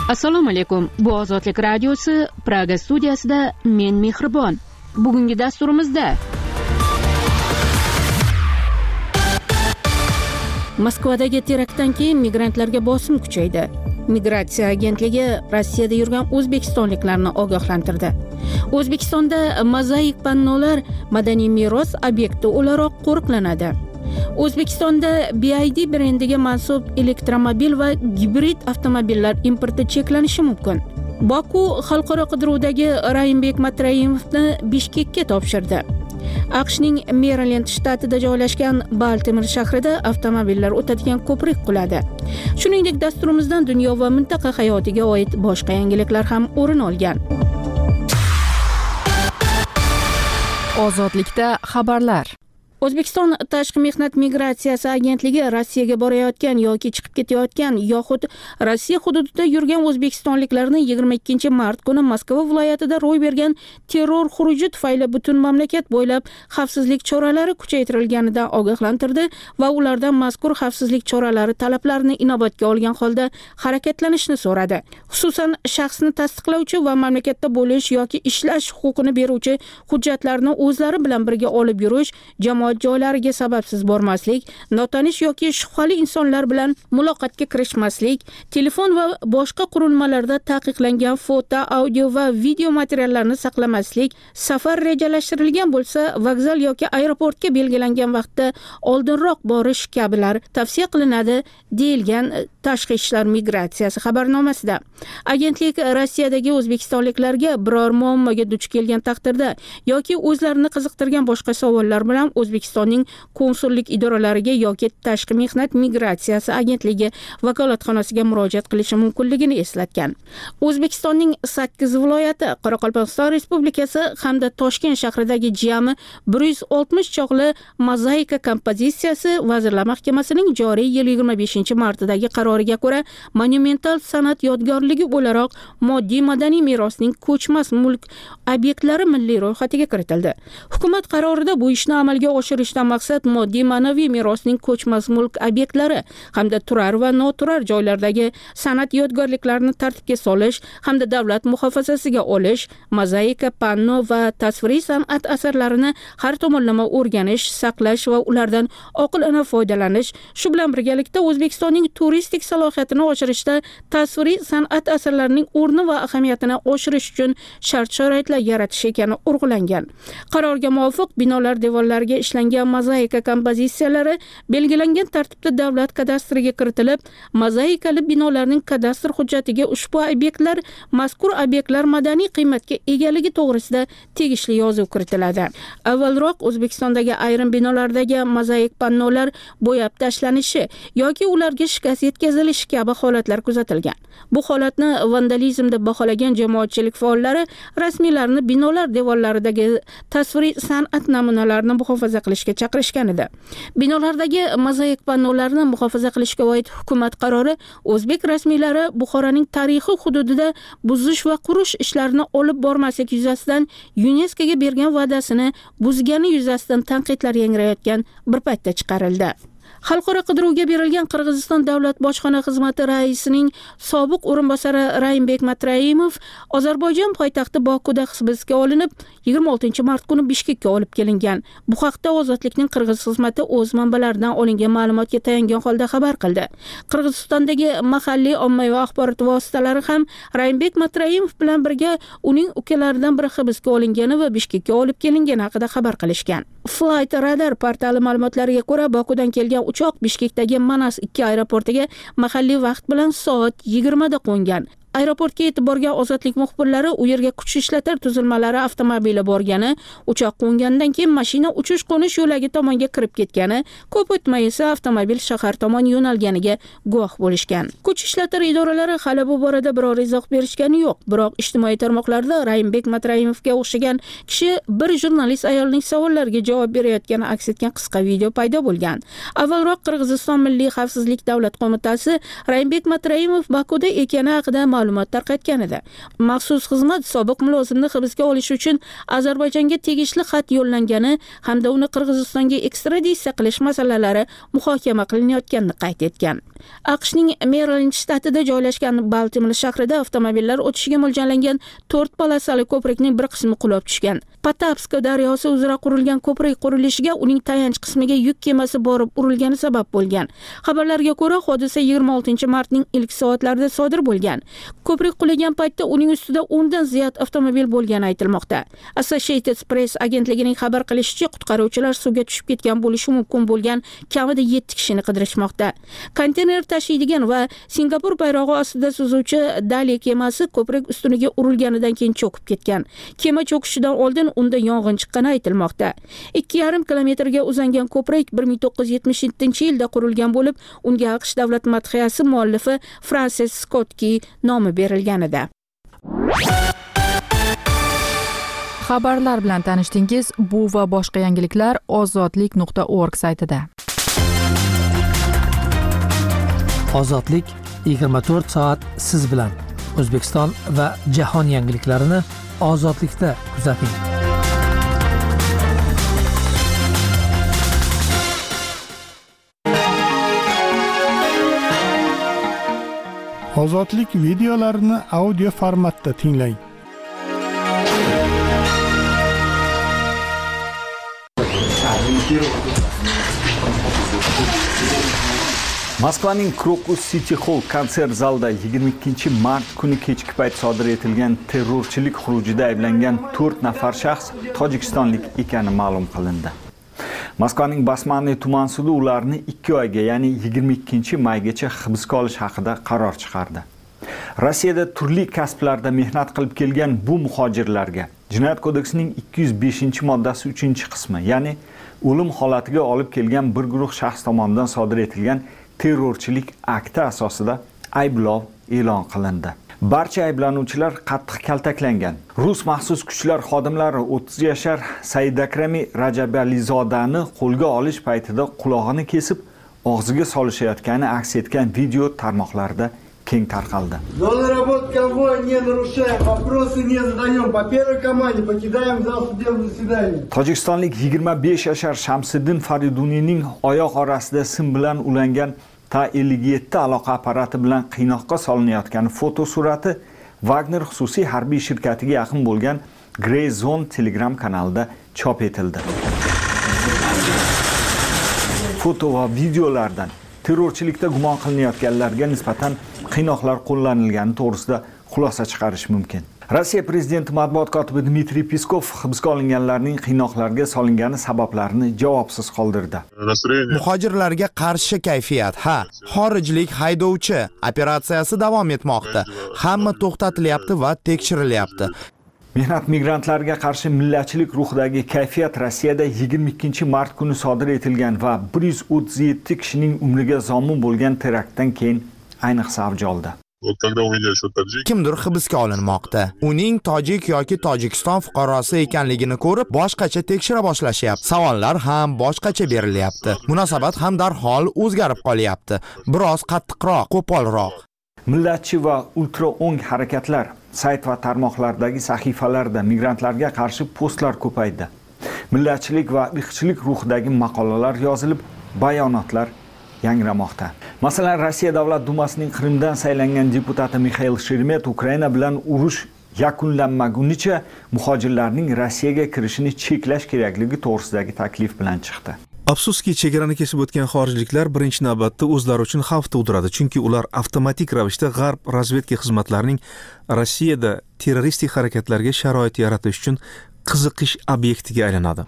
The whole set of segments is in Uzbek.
Assalomu alaykum. Bu Ozodlik radiosi Praga studiyasida men Mehribon. Bugungi dasturimizda Moskvadagi teraktdan keyin migrantlarga bosim kuchaydi. Migratsiya agentligi Rossiyada yurgan o'zbekistonliklarni ogohlantirdi. O'zbekistonda mozaik pannolar madaniy meros obyekti o'laroq qo'riqlanadi. O'zbekistonda BYD brendiga mansub elektromobil va gibrid avtomobillar importi cheklanishi mumkin. Boku xalqaro qidiruvdagi Raimbek Matrayimovni Bishkekka topshirdi. AQShning Merilend shtatida joylashgan Baltimore shahrida avtomobillar o'tadigan ko'prik quladi. Shuningdek, dasturimizdan dunyo va mintaqa hayotiga oid boshqa yangiliklar ham o'rin olgan. Ozodlikda xabarlar. O'zbekiston Tashqi mehnat migratsiyasi agentligi Rossiyaga borayotgan yoki chiqib ketayotgan yoxud Rossiya hududida yurgan o'zbekistonliklarni 22 mart kuni Moskva viloyatida ro'y bergan terror xuruji tufayli butun mamlakat bo'ylab xavfsizlik choralari kuchaytirilganidan ogohlantirdi va ulardan mazkur xavfsizlik choralari talablarini inobatga olgan holda harakatlanishni so'radi. Xususan, shaxsni tasdiqlovchi va mamlakatda bo'lish yoki ishlash huquqini beruvchi hujjatlarni o'zlari bilan birga olib yurish, jamoat joylariga sababsiz bormaslik, notanish yoki shubhali insonlar bilan muloqotga kirishmaslik, telefon va boshqa qurilmalarda taqiqlangan foto, audio va video materiallarni saqlamaslik, safar rejalashtirilgan bo'lsa, vokzal yoki aeroportga belgilangan vaqtda oldinroq borish kabilar tavsiya qilinadi, deyilgan Tashqi ishlar migratsiyasi xabarnomasida. Agentlik Rossiyadagi o'zbekistonliklarga biror muammoga duch kelgan taqdirda yoki o'zlarini qiziqtirgan boshqa savollar bilan O'zbekistonning konsullik idoralariga yoki Tashqi mehnat migratsiyasi agentligi vakolatxonasiga murojaat qilishi mumkinligini eslatgan. O'zbekistonning 8 viloyati, Qoraqalpog'iston Respublikasi hamda Toshkent shahridagi jami 160 chog'li mozaika kompozitsiyasi Vazirlar Mahkamasining joriy yil 25-martidagi qaroriga ko'ra monumental san'at yodgorligi o'laroq moddiy madaniy merosning ko'chmas mulk obyektlari milliy ro'yxatiga kiritildi. Hukumat qarorida bu ishni amalga oshirishdan maqsad moddiy ma'naviy merosning ko'chmas mulk obyektlari hamda turar va noturar joylardagi san'at yodgorliklarini tartibga solish hamda davlat muhofazasiga olish, mozaika, panno va tasviriy san'at asarlarini har tomonlama o'rganish, saqlash va ulardan oqilona foydalanish, shu bilan birgalikda O'zbekistonning turistik salohiyatini oshirishda tasviriy san'at asarlarining o'rni va ahamiyatini oshirish uchun shart-sharoitlar yaratish ekani urg'ulangan. Qarorga muvofiq binolar devorlariga ishlangan mozaika kompozitsiyalari belgilangan tartibda davlat kadastriga kiritilib, mozaikali binolarning kadastr hujjatiga ushbu obyektlar mazkur obyektlar madaniy qiymatga egaligi to'g'risida tegishli yozuv kiritiladi. Avvalroq O'zbekistondagi ayrim binolardagi mozaik pannolar bo'yab tashlanishi yoki ularga shikast yetkazilishi kabi holatlar kuzatilgan. Bu holatni vandalizm deb baholagan jamoatchilik faollari rasmiylarni binolar devorlaridagi tasviriy san'at namunalarini muhofaza qilishga chaqirishgan edi. Binolardagi mozaik pannolarni muhofaza qilishga oid hukumat qarori o'zbek rasmiylari Buxoroning tarixiy hududida buzish va qurish ishlarini olib bormaslik yuzasidan UNESCOga bergan va'dasini buzgani yuzasidan tanqidlar yangrayotgan bir paytda chiqarildi. Xalqaro qidiruvga berilgan Qirg'iziston davlat bojxona xizmati raisining sobiq o'rinbosari Raimbek Matrayimov Ozarbayjon poytaxti Bokuda hibsga olinib, 26 mart kuni Bishkekka olib kelingan. Bu haqda Ozodlikning Qirg'iz xizmati o'z manbalaridan olingan ma'lumotga tayangan holda xabar qildi. Qirg'izistondagi mahalliy ommaviy axborot vositalari ham Raimbek Matrayimov bilan birga uning ukalaridan biri hibsga olingani va Bishkekka olib kelingani haqida xabar qilishgan. Flight Radar portali ma'lumotlariga ko'ra, Bokudan kelgan uchoq Bishkekdagi Manas 2 aeroportiga mahalliy vaqt bilan soat 20 da qo'ngan. Aeroportga yetib borgan Ozodlik muxbirlari u yerga kuch ishlatar tuzilmalari avtomobili borgani, uchoq qo'ngandan keyin mashina uchish-qo'nish yo'lagi tomonga kirib ketgani, ko'p o'tmay esa avtomobil shahar tomon yo'nalganiga guvoh bo'lishgan. Kuch ishlatar idoralari hali bu borada biror izoh berishgani yo'q, biroq ijtimoiy tarmoqlarda Raimbek Matrayimovga o'xshagan kishi bir jurnalist ayolning savollariga javob berayotgani aks etgan qisqa video paydo bo'lgan. Avvalroq Qirg'iziston Milliy xavfsizlik davlat qo'mitasi Raimbek Matrayimov Bokuda ekani haqida ma'lumot tarqatgan edi. Maxsus xizmat sobiq mulozimni hibsga olish uchun Ozarbayjonga tegishli xat yo'llangani hamda uni Qirg'izistonga ekstraditsiya qilish masalalari muhokama qilinayotganini qayd etgan. AQShning Merilend shtatida joylashgan Baltimore shahrida avtomobillar o'tishiga mo'ljallangan 4 polosali ko'prikning bir qismi qulab tushgan. Patapsk daryosi uzra qurilgan ko'prik qurilishiga uning tayanch qismiga yuk kemasi borib urilgani sabab bo'lgan. Xabarlarga ko'ra, hodisa 26-martning ilk soatlarida sodir bo'lgan. Ko'prik qulagan paytda uning ustida 10 dan ziyod avtomobil bo'lgani aytilmoqda. Associated Press agentligining xabar qilishicha, qutqaruvchilar suvga tushib ketgan bo'lishi mumkin bo'lgan kamida 7 kishini qidirishmoqda. Konteyner tashiydigan va Singapur bayrog'i ostida suzuvchi Dali kemasi ko'prik ustuniga urilganidan keyin cho'kib ketgan. Kema cho'kishidan oldin unda yong'in chiqqani aytilmoqda. 2,5 kilometrga uzangan ko'prik 1977-yilda qurilgan bo'lib, unga AQSh davlat madhiyasi muallifi Francis Scottki nomi berilgan edi. Xabarlar bilan tanishdingiz. Bu va boshqa yangiliklar ozodlik.org saytida. Ozodlik 24 soat siz bilan. O'zbekiston va jahon yangiliklarini ozodlikda kuzating. Ozodlik videolarini audio formatda tinglang. Moskvaning Krokus City Hall konsert zalida 22-mart kuni kechki payt sodir etilgan terrorchilik xurujida ayblangan 4 nafar shaxs tojikistonlik ekani ma'lum qilindi. Moskvaning Basmanniy tuman sudi ularni 2 oyga, ya'ni 22-maygacha hibsga olish haqida qaror chiqardi. Rossiyada turli kasblarda mehnat qilib kelgan bu muhojirlarga Jinoyat kodeksining 205-moddasi 3-qismi, ya'ni o'lim holatiga olib kelgan bir guruh shaxs tomonidan sodir etilgan terrorchilik akti asosida ayblov e'lon qilindi. Barcha ayblanuvchilar qattiq kaltaklangan. Rus maxsus kuchlar xodimlari 30 yashar Saidakrami Rajabalizodani qo'lga olish paytida qulog'ini kesib, og'ziga solishayotgani aks etgan video tarmoqlarda keng tarqaldi. Tojikistonlik 25 yashar Shamsiddin Fariduniyning oyoq orasida sim bilan ulangan Ta-57 aloqa apparati bilan qiynoqqa solinayotgan foto surati Wagner xususiy harbiy shirkatiga yaqin bo'lgan Grey Zone Telegram kanalida chop etildi. Foto va videolardan terrorchilikda gumon qilinayotganlarga nisbatan qiynoqlar qo'llanilgani to'g'risida xulosa chiqarish mumkin. Rossiya prezidenti matbuot kotibi Dmitriy Peskov hibsga olinganlarning qiynoqlarga solingani sabablarini javobsiz qoldirdi. Muhojirlarga qarshi kayfiyat, xorijlik haydovchi operatsiyasi davom etmoqda. Hamma to'xtatilyapti va tekshirilyapti. Mehnat migrantlarga qarshi millatchilik ruhidagi kayfiyat Rossiyada 22-mart kuni sodir etilgan va 137 kishining umriga zomin bo'lgan teraktdan keyin ayniqsa avj oldi. Kimdir hibsga olinmoqda. Uning tojik yoki Tojikiston fuqarosi ekanligini ko'rib, boshqacha tekshira boshlashyapti. Savollar ham boshqacha berilyapti. Munosabat ham darhol o'zgarib qolyapti. Biroz qattiqroq, qo'polroq. Millatchi va ultra o'ng harakatlar sayt va tarmoqlardagi sahifalarda migrantlarga qarshi postlar ko'paydi. Millatchilik va irqchilik ruhidagi maqolalar yozilib, bayonotlar yangramoqda. Masalan, Rossiya Davlat Dumasining Qrimdan saylangan deputati Mikhail Sheremet Ukraina bilan urush yakunlanmagunicha muhojirlarning Rossiyaga kirishini cheklash kerakligi to'g'risidagi taklif bilan chiqdi. Afsuski, chegarani kesib o'tgan xorijliklar birinchi navbatda o'zlari uchun xavf tug'diradi, chunki ular avtomatik ravishda G'arb razvedka xizmatlarining Rossiyada terroristik harakatlarga sharoit yaratish uchun qiziqish obyektiga aylanadi.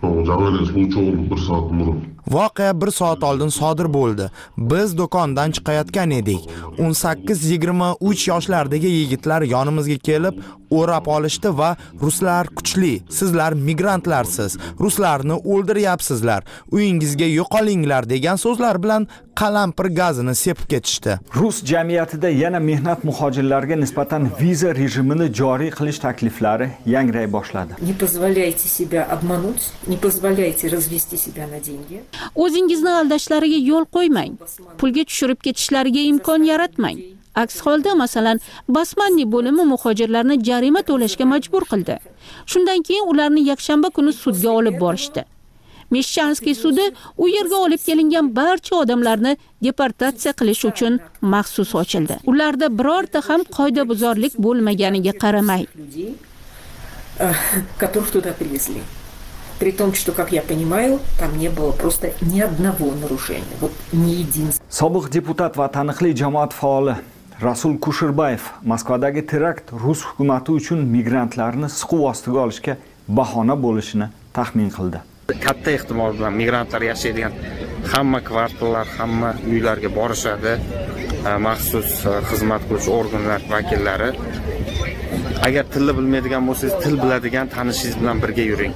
Voqea 1 soat oldin sodir bo'ldi. Biz do'kondan chiqayotgan edik. 18-23 yoshlardagi yigitlar yonimizga kelib, o'rab olishdi va ruslar kuchli, sizlar migrantlarsiz, ruslarni o'ldiryapsizlar, uyingizga yo'qolinglar degan so'zlar bilan qalampir gazini sepib ketishdi. Rus jamiyatida yana mehnat muhojirlarga nisbatan viza rejimini joriy qilish takliflari yangray boshladi. Не позволяйте себя обмануть, не позволяйте развести себя на деньги. O'zingizni aldashlariga yo'l qo'ymang. Pulga tushirib ketishlariga imkon yaratmang. Aks holda, masalan, Basmanniy bo'limi muhojirlarni jarima to'lashga majbur qildi. Shundan keyin ularni yakshanba kuni sudga olib borishdi. Meshchanskiy sudi u yerga olib kelingan barcha odamlarni deportatsiya qilish uchun maxsus ochildi. Ularda birorta ham qoidabuzarlik bo'lmaganiga qaramay, которых туда привезли. При том, что, как я понимаю, там не было просто ни одного нарушения, вот ни единственного. Sobiq deputat va taniqli jamoat faoli Rasul Kushirbayev Moskvadagi terakt Rus hukumati uchun migrantlarni siquv ostiga olishga bahona bo'lishini taxmin qildi. Katta ehtimol bilan migrantlar yashaydigan hamma kvartallar, hamma uylarga borishadi. Maxsus xizmat qiluvchi organlar vakillari. Agar tilni bilmaydigan bo'lsangiz, til biladigan tanishingiz bilan birga yuring.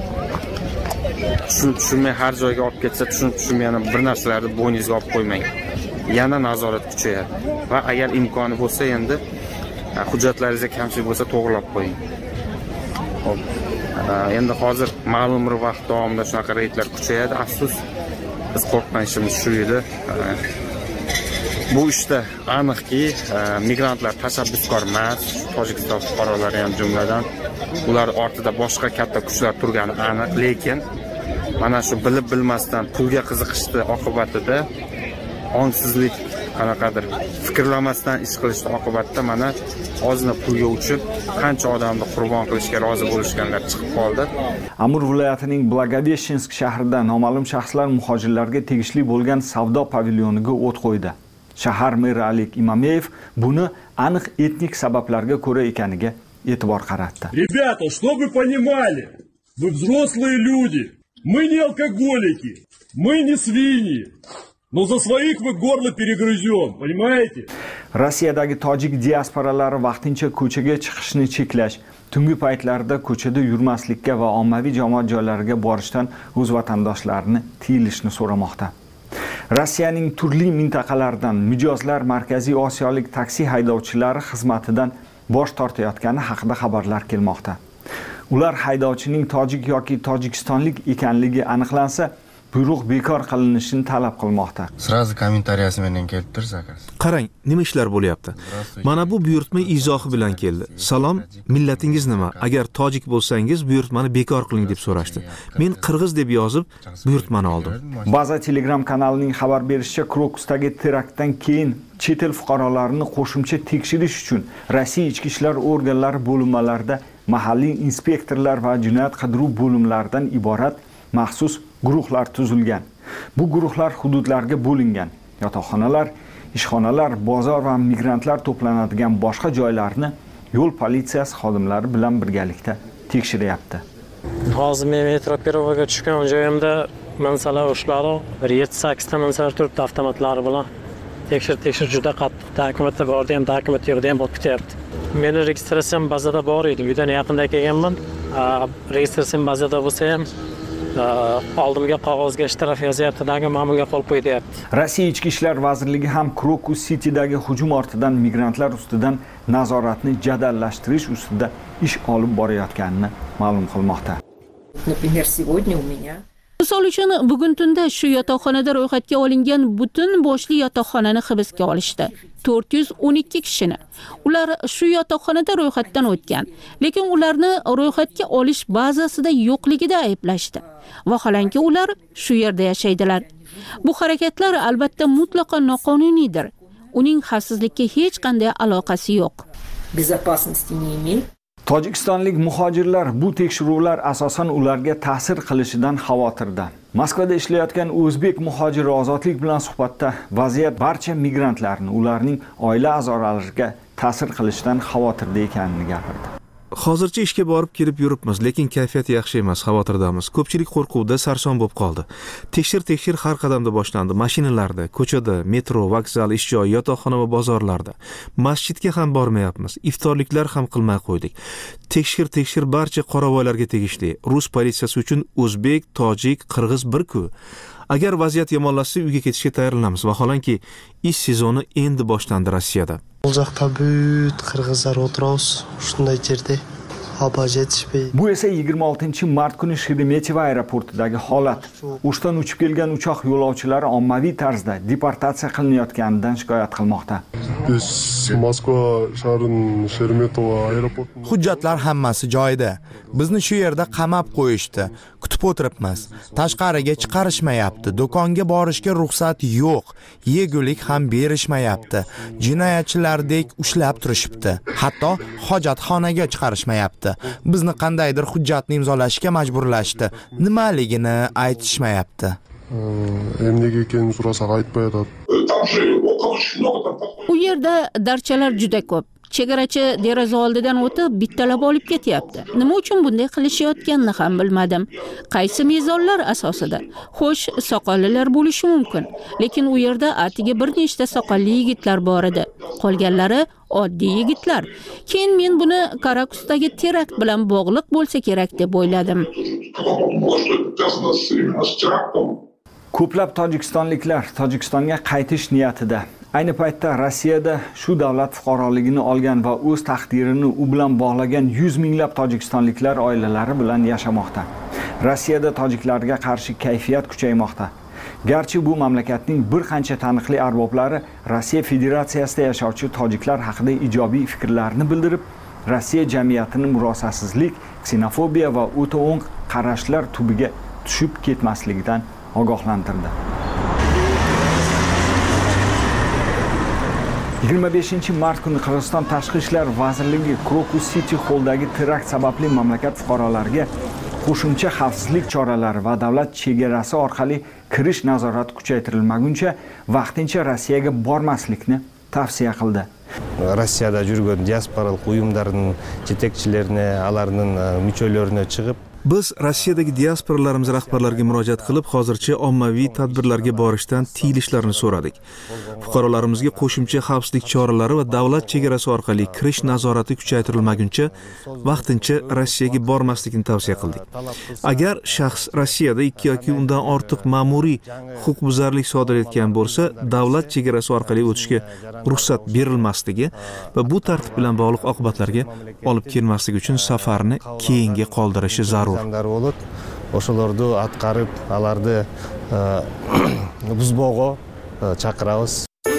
Tushunmay har joyga olib ketsa, tushunmagan bir narsalarni bo'yningizga olib qo'ymang. Yana nazorat kuchayadi va agar imkoni bo'lsa, endi hujjatlaringizda kamchilik bo'lsa to'g'rilab qo'ying. Xo'p. Endi hozir ma'lum bir vaqt davomida shunaqa reydlar kuchayadi. Afsus, biz qo'rqqan ishimiz shu edi. Bu ishda aniqki, migrantlar tashabbuskor emas, Tojikiston fuqarolari ham jumladan, ular ortida boshqa katta kuchlar turgani aniq, lekin mana shu bilib bilmasdan pulga qiziqishdi oqibatida ongsizlik qanaqadir fikrlamasdan ish qilishdi oqibatida mana ozgina pulga uchib qancha odamni qurbon qilishga rozi bo'lishganlar chiqib qoldi. Amur viloyatining Blagodeshinsk shahrida noma'lum shaxslar muhojirlarga tegishli bo'lgan savdo pavilyoniga o't qo'ydi. Shahar meri Alik Imameyev buni aniq etnik sabablarga ko'ra ekaniga e'tibor qaratdi. Ребята, чтобы вы понимали, вы взрослые люди, мы не алкоголики, мы не свиньи. Но за своих мы горло перегрызем, понимаете? Rossiyadagi tojik diasporalari vaqtincha ko'chaga chiqishni cheklash, tungi paytlarda ko'chada yurmaslikka va ommaviy jamoat joylariga borishdan o'z vatandoshlarini tiyilishni so'ramoqda. Rossiyaning turli mintaqalaridan mijozlar Markaziy Osiyolik taksi haydovchilari xizmatidan bosh tortayotgani haqida xabarlar kelmoqda. Ular haydovchining tojik yoki tojikistonlik ekanligi aniqlansa, buyruq bekor qilinishini talab qilmoqda. Sразу kommentariyasidan kelib tursa. Qarang, nima ishlar bo'lyapti? Mana bu buyurtma izohi bilan keldi. Salom, millatingiz nima? Agar tojik bo'lsangiz, buyurtmani bekor qiling deb so'rashdi. Men qirg'iz deb yozib, buyurtmani oldim. Baza Telegram kanalining xabar berishicha, Krokusdagi teraktdan keyin chet el fuqarolarini qo'shimcha tekshirish uchun Rossiya ichki ishlar organlari bo'linmalarida mahalliy inspektorlar va jinoyat qidiruv bo'limlaridan iborat maxsus guruhlar tuzilgan. Bu guruhlar hududlarga bo'lingan. Yotoqxonalar, ishxonalar, bozor va migrantlar to'planadigan boshqa joylarni yo'l politsiyasi xodimlari bilan birgalikda tekshiryapti. Hozir men metro perovoga tushgan joyimda mansalar ushlari 7-8 ta mansalar turibdi avtomatlari bilan. Tekshir juda qattiq. Dokumentda bordi ham, dokument yo'qda ham bo'lib ketyapti. Meni registratsiyam bazada bor edi. Uydan yaqinda kelganman. Registratsiyam bazada bo'lsa ham oldimga qog'ozga shtraf yozyapti, nega ma'murga qo'l qo'ydi-yapti. Rossiya Ichki ishlar vazirligi ham Krokus City'dagi hujum ortidan migrantlar ustidan nazoratni jadallashtirish ustida ish olib borayotganini ma'lum qilmoqda. Например, сегодня у меня Misol uchun bugun tunda shu yotoqxonada ro'yxatga olingan butun boshli yotoqxonani hibsga olishdi. 412 kishini. Ular shu yotoqxonada ro'yxatdan o'tgan, lekin ularni ro'yxatga olish bazasida yo'qligida ayblashdi. Vaholanki ular shu yerda yashaydilar. Bu harakatlar albatta mutlaqo noqonuniydir. Uning xavfsizlikka hech qanday aloqasi yo'q. Безопасности не имеет. Tojikistonlik muhojirlar bu tekshiruvlar asosan ularga ta'sir qilishidan xavotirda. Moskvada ishlayotgan o'zbek muhojiri Ozodlik bilan suhbatda vaziyat barcha migrantlarni ularning oila a'zolariga ta'sir qilishidan xavotirda ekanini gapirdi. Hozircha ishga borib kelib yuribmiz, lekin kayfiyat yaxshi emas, xavotirdamiz. Ko'pchilik qo'rquvda, sarson bo'lib qoldi. Tekshir har qadamda boshlandi. Mashinalarda, ko'chada, metro, vokzal, ish joyi, yotoqxona va bozorlarda. Masjidga ham bormayapmiz. Iftorliklar ham qilmay qo'ydik. Tekshir barcha qoravoylarga tegishli. Rus politsiyasi uchun o'zbek, tojik, qirg'iz bir-ku. Agar vaziyat yomonlashsa, uyga ketishga tayyorlanamiz. Vaholanki, ish sezoni endi boshlandi Rossiyada. Бұл жақта бүт қырғыздар отырауыз, шындай жерде аба жетішпейді. Bu esa 26 mart kuni Sheremetyevo aeroportidagi holat. Ushdan uchib kelgan uchoq yo'lovchilari ommaviy tarzda deportatsiya qilinayotganidan shikoyat qilmoqda. Biz Moskva shahrining Sheremetyevo aeroportida hujjatlar hammasi joyida. Bizni shu yerda qamab qo'yishdi. Kutib kutib o'tiribmiz. Tashqariga chiqarishmayapti, do'konga borishga ruxsat yo'q, yegulik ham berishmayapti. Jinoyatchilardek ushlab turishibdi. Hatto hojatxonaga chiqarishmayapti. Bizni qandaydir hujjatni imzolashga majburlashdi. Nimaligini aytishmayapti. Nega ekanini so'rasak aytmaydi. U yerda darchalar juda ko'p. Chegarachi deraza oldidan o'tib bittalab olib ketyapti. Nima uchun bunday qilishayotganini ham bilmadim. Qaysi mezonlar asosida? Xo'sh, soqollilar bo'lishi mumkin, lekin u yerda atiga bir nechta soqolli yigitlar bor edi. Qolganlari oddiy yigitlar. Keyin men buni Karakusdagi terakt bilan bog'liq bo'lsa kerak deb o'yladim. Ko'plab tojikistonliklar Tojikistonga qaytish niyatida. Ayni paytda Rossiyada shu davlat fuqaroligini olgan va o'z taqdirini u bilan bog'lagan 100 minglab tojikistonliklar oilalari bilan yashamoqda. Rossiyada tojiklarga qarshi kayfiyat kuchaymoqda. Garchi bu mamlakatning bir qancha taniqli arboblari Rossiya Federatsiyasida yashovchi tojiklar haqida ijobiy fikrlarini bildirib, Rossiya jamiyatini murosasizlik, ksenofobiya va o'ta o'ng qarashlar tubiga tushib ketmasligidan ogohlantirdi. 25-mart kuni Qirg'iziston Tashqi ishlar vazirligi Krokus City Hall'dagi terakt sababli mamlakat fuqarolariga qo'shimcha xavfsizlik choralari va davlat chegarasi orqali kirish nazorati kuchaytirilmaguncha vaqtincha Rossiyaga bormaslikni tavsiya qildi. Rossiyada yurgan diasporalik uyumlarning yetakchilarini, alarning mücholarini chiqib Biz Rossiyadagi diasporalarimiz rahbarlariga murojaat qilib, hozircha ommaviy tadbirlarga borishdan tiyilishlarini so'radik. Fuqarolarimizga qo'shimcha xavfsizlik choralari va davlat chegarasi orqali kirish nazorati kuchaytirilmaguncha vaqtincha Rossiyaga bormaslikni tavsiya qildik. Agar shaxs Rossiyada 2 yoki undan ortiq ma'muriy huquqbuzarlik sodir etgan bo'lsa, davlat chegarasi orqali o'tishga ruxsat berilmasligi va bu tartib bilan bog'liq oqibatlarga olib kelmasligi uchun safarni keyinga qoldirishi zarur. O'shalarni atqarib, alarni buzbog'i chaqiramiz.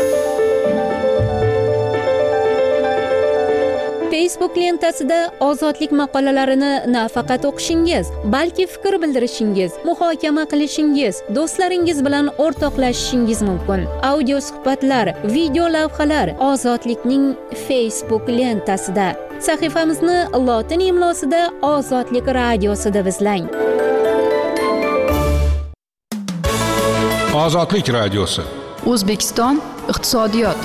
Facebook lentasida ozodlik maqolalarini nafaqat o'qishingiz, balki fikr bildirishingiz, muhokama qilishingiz, do'stlaringiz bilan o'rtoqlashishingiz mumkin. Audio suhbatlar, video lavhalar Ozodlikning Facebook lentasida. Sahifamizni lotin imlosida Ozodlik radiosida izlang. Ozodlik radiosi. O'zbekiston iqtisodiyot.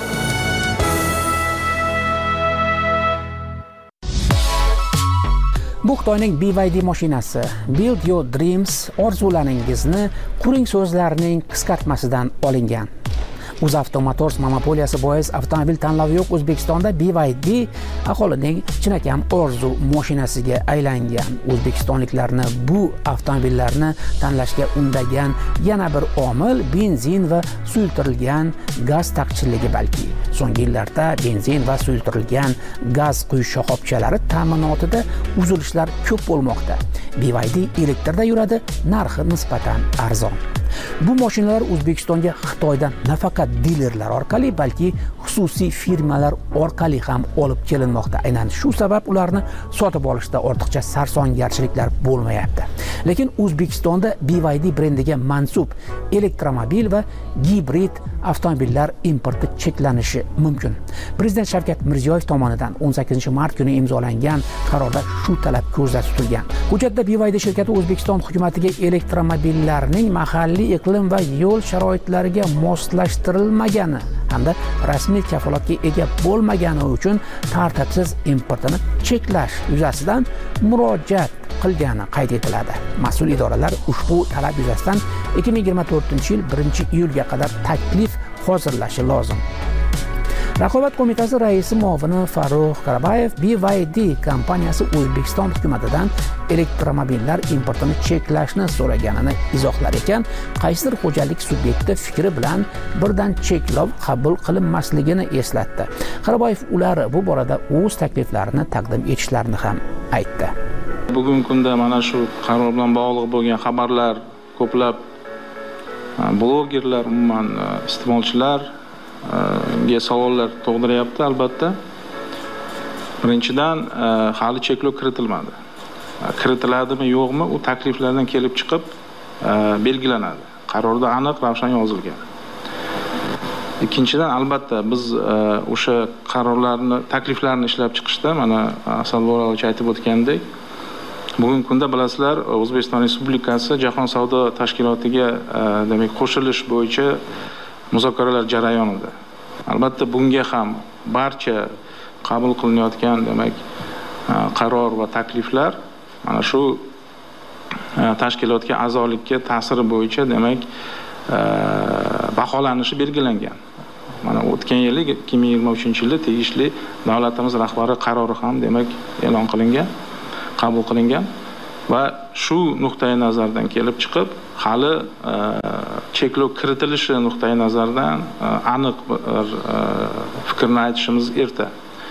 Bu Xitoyning BYD mashinasi Build Your Dreams orzularingizni quring so'zlarining qisqartmasidan olingan. UzAvto Motors monopoliyasi bois avtomobil tanlovi yo'q O'zbekistonda BYD aholining chinakam orzu mashinasiga aylangan. O'zbekistonliklarni bu avtomobillarni tanlashga undagan yana bir omil benzin va suyultirilgan gaz taqchilligi balki. So'nggi yillarda benzin va suyultirilgan gaz quyish shoxobchalari ta'minotida uzilishlar ko'p bo'lmoqda. BYD elektrda yuradi, narxi nisbatan arzon. Bu mashinalar O'zbekistonga Xitoydan nafaqat dilerlar orqali, balki xususiy firmalar orqali ham olib kelinmoqda. Aynan shu sabab ularni sotib olishda ortiqcha sarsongarchiliklar bo'lmayapti. Lekin O'zbekistonda BYD brendiga mansub elektromobil va gibrid avtomobillar importi cheklanishi mumkin. Prezident Shavkat Mirziyoyev tomonidan 18-mart kuni imzolangan qarorda shu talab ko'zda tutilgan. Hujjatda BYD shirkati O'zbekiston hukumatiga elektromobillarning mahalliy iqlim va yo'l sharoitlariga moslashtirilmagani hamda rasmiy kafolatga ega bo'lmagani uchun tartibsiz importini cheklash yuzasidan murojaat qilgani qayd etiladi. Mas'ul idoralar ushbu talab yuzasidan 2024-yil 1-iyulga qadar taklif hozirlashi lozim. Raqobat qo'mitasi raisi muavini Farruh Karabayev BYD kompaniyasi O'zbekiston hukumatidan elektromobillar importini cheklashni so'raganini izohlar ekan, qaysidir xo'jalik subyekti fikri bilan birdan cheklov qabul qilinmasligini eslatdi. Karabayev ular bu borada o'z takliflarini taqdim etishlarini ham aytdi. Bugungi kunda mana shu qaror bilan bog'liq bo'lgan xabarlar ko'plab blogerlar, umuman iste'molchilar savollar tug'diryapti. Albatta, birinchidan hali cheklov kiritilmadi. kiritiladimi yo'qmi, u takliflardan kelib chiqib belgilanadi. Qarorda aniq ravshan yozilgan. Ikkinchidan, albatta biz o'sha qarorlarni, takliflarni ishlab chiqishda mana Asalbek aka aytib o'tgandek, bugungi kunda bilasizlar, O'zbekiston Respublikasi Jahon savdo tashkilotiga demak qo'shilish bo'yicha muzokaralar jarayonida. Albatta bunga ham barcha qabul qilinayotgan demak qaror va takliflar mana shu tashkilotga a'zolikka ta'siri bo'yicha demak baholanishi belgilangan. Mana o'tgan yili 2023-yilda tegishli davlatimiz rahbari qarori ham demak e'lon qilingan, qabul qilingan va shu nuqtai nazardan kelib chiqib, hali cheklov kiritilishi nuqtai nazardan aniq bir fikrni aytishimiz erta.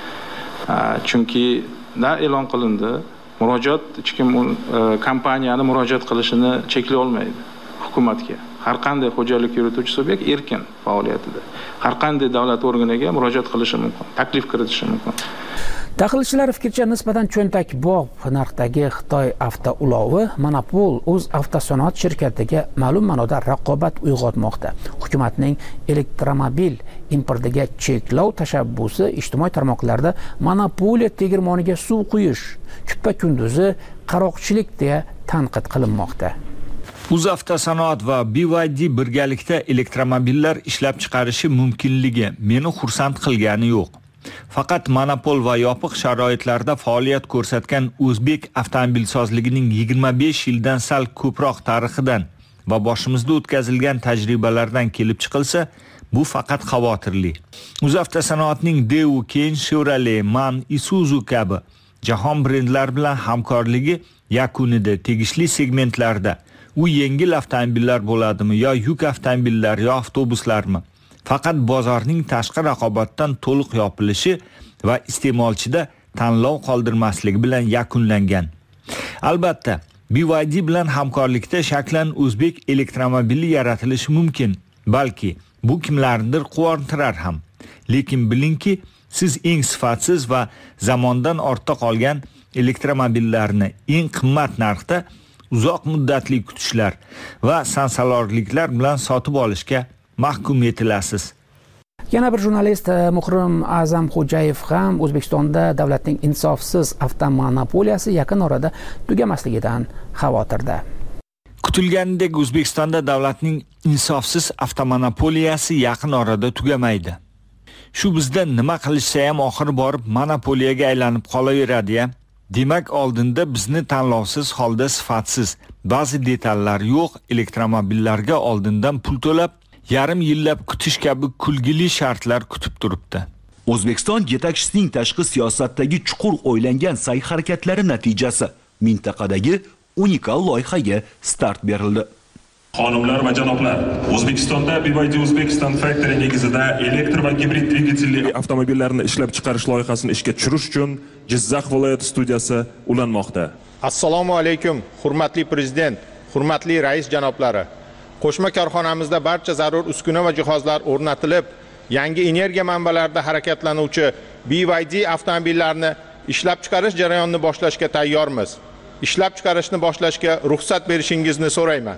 Chunki e'lon qilindi, murojaat hech kim kompaniyani murojaat qilishini cheklay olmaydi hukumatga. Har qanday xo'jalik yurituvchi subyekt erkin faoliyatida har qanday davlat organiga murojaat qilishi mumkin, taklif kiritishi mumkin. Tahlilchilar fikricha, nisbatan cho'ntakbop narxdagi Xitoy avtoulovi monopol o'z avtosanoat shirkatiga ma'lum ma'noda raqobat uyg'otmoqda. Hukumatning elektromobil importiga cheklov tashabbusi ijtimoiy tarmoqlarda monopoliya tegirmoniga suv quyish, kuppa kunduzi qaroqchilik deya tanqid qilinmoqda. UzAvtosanoat va BYD birgalikda elektromobillar ishlab chiqarishi mumkinligi meni xursand qilgani yo'q. Faqat monopol va yopiq sharoitlarda faoliyat ko'rsatgan o'zbek avtomobilsozligining 25 yildan sal ko'proq tarixidan va boshimizda o'tkazilgan tajribalardan kelib chiqilsa, bu faqat xavotirli. UzAvtosanoatning Daewoo, keyin Chevrolet, MAN, Isuzu kabi jahon brendlari bilan hamkorligi yakunida tegishli segmentlarda u yengil avtomobillar bo'ladimi yo yuk avtomobillar yo avtobuslarmi? Faqat bozorning tashqi raqobatdan to'liq yopilishi va iste'molchida tanlov qoldirmasligi bilan yakunlangan. Albatta, BYD bilan hamkorlikda shaklan o'zbek elektromobili yaratilishi mumkin. Balki bu kimlarnidir quvontirar ham. Lekin bilingki, siz eng sifatsiz va zamondan ortda qolgan elektromobillarni eng qimmat narxda uzoq muddatli kutishlar va sansalorliklar bilan sotib olishga mahkum etilasiz. Yana bir jurnalist Muhrim A'zamxo'jayev ham O'zbekistonda davlatning insofsiz avtomonopoliyasi yaqin orada tugamasligidan xavotirda. Kutilganidek, O'zbekistonda davlatning insofsiz avtomonopoliyasi yaqin orada tugamaydi. Shu bizda nima qilishsa ham oxiri borib monopoliyaga aylanib qolaveradi-ya. Demak, oldinda bizni tanlovsiz holda sifatsiz, ba'zi detallar yo'q elektromobillarga oldindan pul to'lab, yarim yillab kutish kabi kulgili shartlar kutib turibdi. O'zbekiston yetakchisining tashqi siyosatdagi chuqur o'ylangan sa'y-harakatlari natijasi mintaqadagi unikal loyihaga start berildi. Xonimlar va janoblar, O'zbekistonda BYD Uzbekistan Factory negizida elektr va gibrid dvigatelli avtomobillarni ishlab chiqarish loyihasini ishga tushirish uchun Jizzax viloyati studiyasi ulanmoqda. Assalomu alaykum, hurmatli prezident, hurmatli rais janoblari. Qo'shma korxonamizda barcha zarur uskuna va jihozlar o'rnatilib, yangi energiya manbalarida harakatlanuvchi BYD avtomobillarini ishlab chiqarish jarayonini boshlashga tayyormiz. Ishlab chiqarishni boshlashga ruxsat berishingizni so'rayman.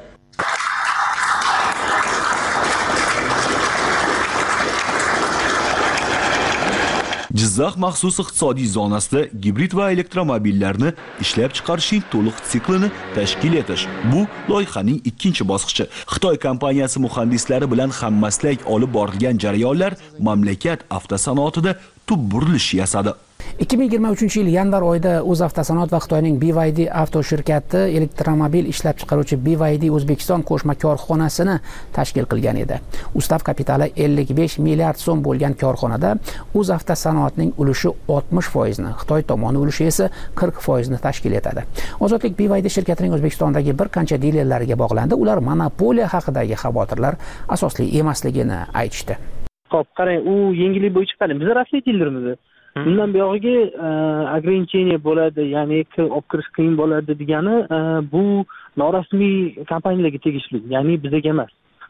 Jizzax maxsus iqtisodiy zonasida gibrid va elektromobillarni ishlab chiqarishning to'liq siklini tashkil etish. Bu loyihaning ikkinchi bosqichi. Xitoy kompaniyasi muhandislari bilan hammaslak olib borilgan jarayonlar mamlakat avtosanoatida tub burilish yasadi. 2023 yil yanvar oyida UzAvtosanoat va Xitoyning BYD avto shirkati elektromobil ishlab chiqaruvchi BYD O'zbekiston qo'shma korxonasini tashkil qilgan edi. Ustav kapitali 55 milliard so'm bo'lgan korxonada UzAvtosanoatning ulushi 60%, Xitoy tomoni ulushi esa 40% tashkil etadi. Ozodlik BYD shirkatining O'zbekistondagi bir qancha dilerlariga bog'landi. Ular monopoliya haqidagi xavotirlar asosli emasligini aytishdi. Xo'p, qarang, u yengillik bo'yicha qani biz rasmiy dilermiz. Bundan buyog'iga ограничение bo'ladi, ya'ni olib kirish qiyin bo'ladi degani bu norasmiy kompaniyalarga tegishli, ya'ni bizga emas.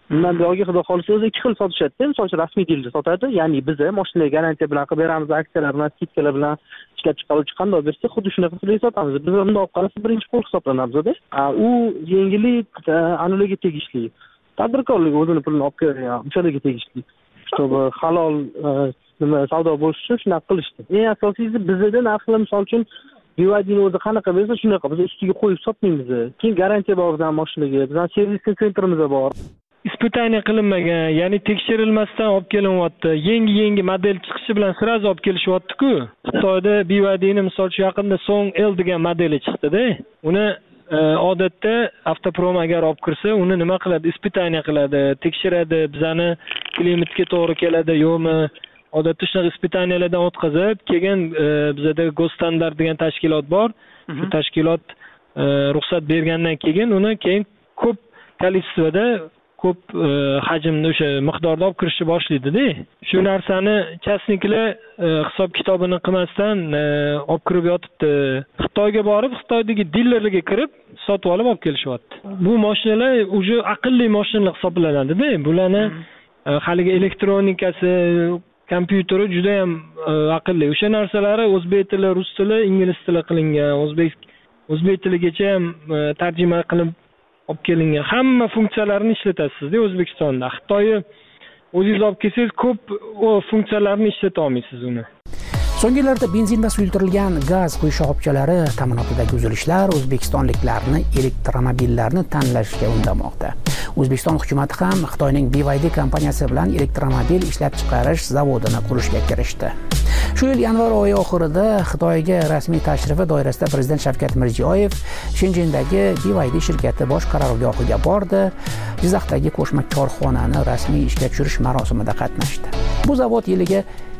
Undan buyog'iga xudo xohlasa o'zi ikki xil sotishadi. Misol uchun rasmiy dilda sotadi, ya'ni biz mashinaga garantiya bilan qilib beramiz, aksiyalar bilan, skidkalar bilan ishlab chiqaruvchi qanday bersa, xuddi shunaqa qilib sotamiz. Biz unda olib qarasa birinchi qo'l hisoblanamiz-da. U yengillik anularga tegishli. Tadbirkorlik o'zini pulini olib kelgan, o'shalarga tegishli. Чтобы halol nima savdo bo'lishi uchun shunaqa qilishdi. Eng asosiysi bizda narxlar misol uchun BYDni o'zi qanaqa bersa shunaqa biz ustiga qo'yib sotmaymiz. Keyin garantiya bor bizning mashinaga, bizning servis sentrimiz bor. Испытание qilinmagan, ya'ni tekshirilmasdan olib kelinyapti. Yangi model chiqishi bilan sirazi olib kelishyapti-ku. Xitoyda BYDni misol uchun yaqinda Song L degan modeli chiqdi-da. Uni odatda avtoprom agar olib kirsa, uni nima qiladi? Испытание qiladi, tekshiradi, bizani klimatga to'g'ri keladi, yo'qmi? Odatda shunaqa испытанияларdan o'tkazib, keyin bizada Gosstandart degan tashkilot bor. Shu tashkilot ruxsat bergandan keyin uni keyin ko'p kolичествоda ko'p hajmda o'sha miqdorda olib kirishni boshlaydi-da. Shu narsani частниклар hisob kitobini qilmasdan olib kirib yotibdi. Xitoyga borib, Xitoydagi dillerlarga kirib, sotib olib kelishyapti. Bu mashinalar uje aqlli mashinalar hisoblanadi-da. Bularni haligi elektronikasi, kompyuteri juda ham aqlli. O'sha narsalari o'zbek tili, rus tili, ingliz tili qilingan, o'zbek tiligacha ham tarjima qilib olib kelingan. Hamma funksiyalarni ishlatasizda O'zbekistonda. Xitoyni o'zingiz olib kelsangiz ko'p funksiyalarni ishlata olmaysiz uni. So'nggi yillarda benzinda suyultirilgan gaz quyish shoxobchalari ta'minotidagi uzilishlar o'zbekistonliklarni elektromobillarni tanlashga undamoqda. O'zbekiston hukumatı ham Xitoyning BYD kompaniyasi bilan elektromobil ishlab chiqarish zavodini qurishga kirishdi. Shu yil yanvar oyi oxirida Xitoyga rasmiy tashrifi doirasida Prezident Shavkat Mirziyoyev Shenzhendagi BYD shirkati bosh qarorgohiga bordi. Jizzaxdagi qo'shma korxonani rasmiy ishga tushirish marosimida qatnashdi. Bu zavod yiliga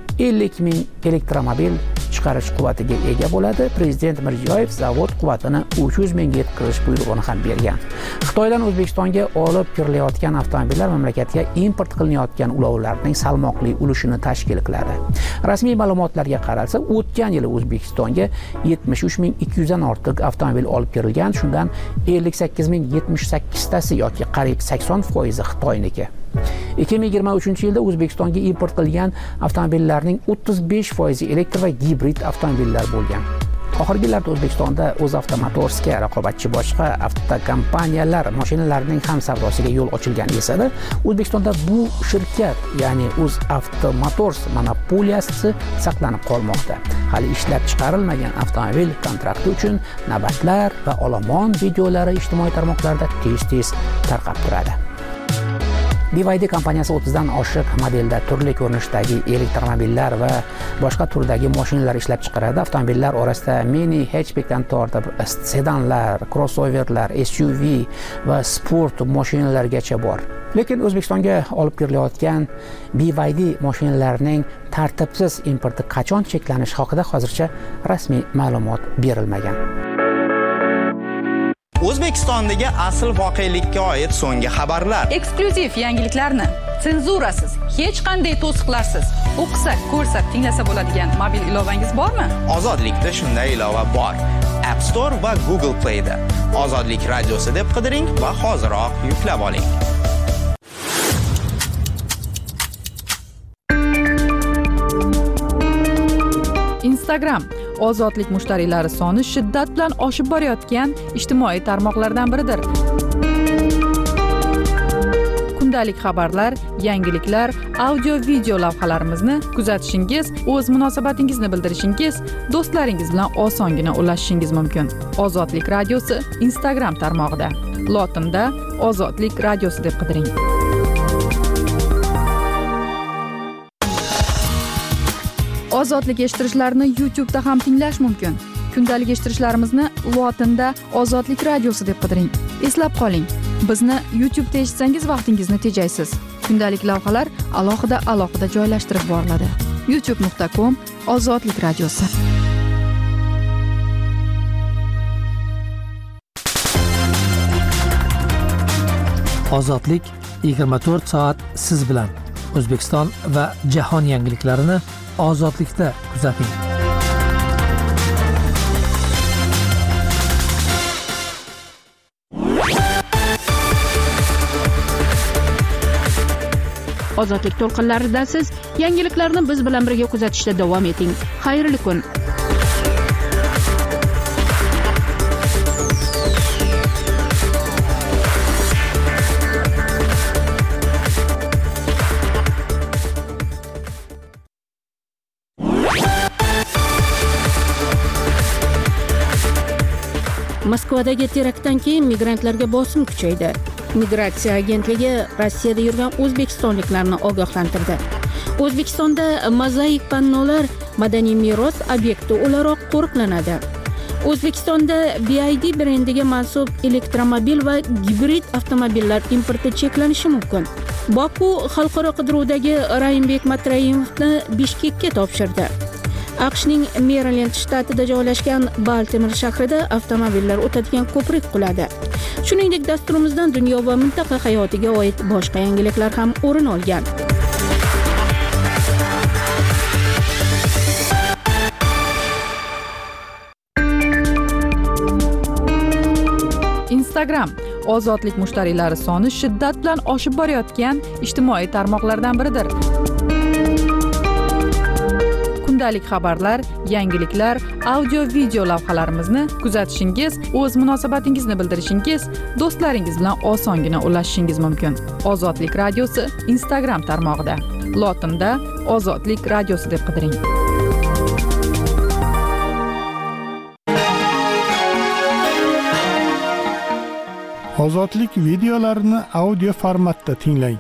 50 ming elektromobil chiqarish quvvatiga ega bo'ladi. Prezident Mirziyoyev zavod quvvatini 300 mingga yetkazish buyrug'ini ham bergan. Xitoydan O'zbekistonga olib kirilayotgan avtomobillar mamlakatga import qilinayotgan ulovlarning salmoqli ulushini tashkil qiladi. Rasmiy ma'lumotlarga qaralsa, o'tgan yili O'zbekistonga 73200 dan ortiq avtomobil olib kirilgan, shundan 58078 tasi yoki qariyb 80% Xitoyniki. 2023-yilda O'zbekistonga import qilingan avtomobillarning 35% elektr va gibrid avtomobillar bo'lgan. Oxirgi yillarda O'zbekistonda O'zavtomotorska raqobatchi boshqa avtokompaniyalar mashinalarining ham savdosiga yo'l ochilgan esa-da, O'zbekistonda bu shirkat, ya'ni O'zavtomotors monopoliyasi saqlanib qolmoqda. Hali ishlab chiqarilmagan avtomobil kontrakti uchun navbatlar va olomon videolari ijtimoiy tarmoqlarda tez-tez tarqab turadi. BYD kompaniyasi 30 dan oshiq modelda turli ko'rinishdagi elektromobillar va boshqa turdagi mashinalar ishlab chiqaradi. Avtomobillar orasida mini hatchbackdan tortib sedanlar, crossoverlar, SUV va sport mashinalargacha bor. Lekin O'zbekistonga olib kirilayotgan BYD mashinalarining tartibsiz importi qachon cheklanishi haqida hozircha rasmiy ma'lumot berilmagan. O'zbekistondagi asl voqelikka oid so'nggi xabarlar. Eksklyuziv yangiliklarni senzurasiz, hech qanday to'siqlarsiz o'qisak, ko'rsak, tinglasa bo'ladigan mobil ilovangiz bormi? Ozodlikda shunday ilova bor. App Store va Google Play'da Ozodlik radiosi deb qidiring va hoziroq yuklab oling. Instagram ozodlik mushtariylari soni shiddat bilan oshib borayotgan ijtimoiy tarmoqlardan biridir. Kundalik xabarlar, yangiliklar, audio-video lavhalarimizni kuzatishingiz, o'z munosabatingizni bildirishingiz, do'stlaringiz bilan osongina ulashishingiz mumkin. Ozodlik radiosi Instagram tarmog'ida. Lotinda Ozodlik radiosi deb qidiring. Ozodlik eshittirishlarni YouTube'da ham tinglash mumkin. Kundalik eshittirishlarimizni lotinda Ozodlik radiosi deb qidiring. Eslab qoling, bizni YouTube'da eshitsangiz vaqtingizni tejaysiz. Kundalik lavhalar alohida joylashtirib boriladi. youtube.com/Ozodlik radiosi. Ozodlik 24 soat siz bilan. O'zbekiston va jahon yangiliklarini ozodlikda kuzating. Ozodlik to'lqinlaridasiz. Yangiliklarni biz bilan birga kuzatishda davom eting. Xayrli kun. Moskvadagi teraktdan keyin migrantlarga bosim kuchaydi. Migratsiya agentligi Rossiyada yurgan o'zbekistonliklarni ogohlantirdi. O'zbekistonda mozaik pannolar madaniy meros obyekti o'laroq qo'riqlanadi. O'zbekistonda BYD brendiga mansub elektromobil va gibrid avtomobillar importi cheklanishi mumkin. Boku xalqaro qidiruvdagi Raimbek Matrayimovni Bishkekka topshirdi. AQShning Merilend shtatida joylashgan Baltimor shahrida avtomobillar o'tadigan ko'prik quladi. Shuningdek, dasturimizdan dunyo va mintaqa hayotiga oid boshqa yangiliklar ham o'rin olgan. Instagram ozodlik mushtariylari soni shiddat bilan oshib borayotgan ijtimoiy tarmoqlardan biridir. Kundalik xabarlar, yangiliklar, audio-video lavhalarimizni kuzatishingiz, o'z munosabatingizni bildirishingiz, do'stlaringiz bilan osongina ulashishingiz mumkin. Ozodlik radiosi Instagram tarmog'ida. Lotinda Ozodlik radiosi deb qidiring. Ozodlik videolarini audio formatda tinglang.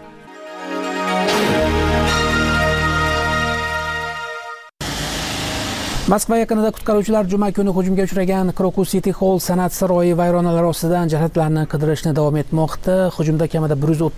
Moskva yaqinida qutqaruvchilar juma kuni hujumga uchragan Crocus City Hall san'at saroyi vayronalari ostidan jasadlarni qidirishni davom etmoqda. Hujumda kamida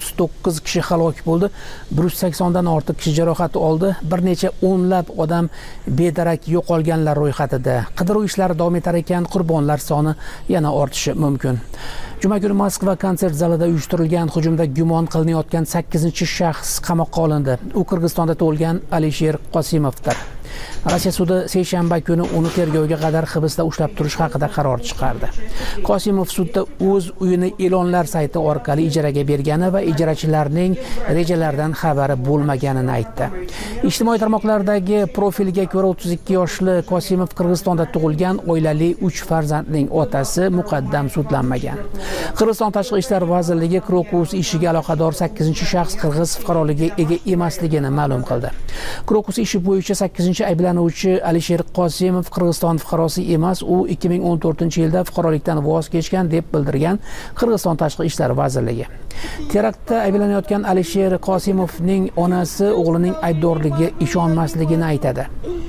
139 kishi halok bo'ldi, 180 dan ortiq kishi jarohat oldi, bir necha o'nlab odam bedarak yo'qolganlar ro'yxatida. Qidiruv ishlari davom etar ekan, qurbonlar soni yana ortishi mumkin. Juma kuni Moskva konsert zalida uyushtirilgan hujumda gumon qilinayotgan 8-shaxs qamoqqa olindi. U Qirg'izistonda tug'ilgan Alisher Qosimovdir. Rossiya sudi seshanba kuni uni tergovga qadar hibsda ushlab turish haqida qaror chiqardi. Qosimov sudda o'z uyini e'lonlar sayti orqali ijaraga bergani va ijarachilarning rejalaridan xabari bo'lmaganini aytdi. Ijtimoiy tarmoqlardagi profiliga ko'ra 32 yoshli Qosimov Qirg'izistonda tug'ilgan oilali 3 farzandning otasi muqaddam sudlanmagan. Qirg'iziston Tashqi ishlar vazirligi Crocus ishiga aloqador 8-shaxs qirg'iz fuqaroligiga ega emasligini ma'lum qildi. Crocus ishi bo'yicha 8-ayblanuvchi Alisher Qosimov Qirg'iziston fuqarosi emas, u 2014-yilda fuqarolikdan voz kechgan deb bildirgan Qirg'iziston Tashqi ishlar vazirligi. Teraktda ayblanayotgan Alisher Qosimovning onasi o'g'lining aybdorligiga ishonmasligini aytadi.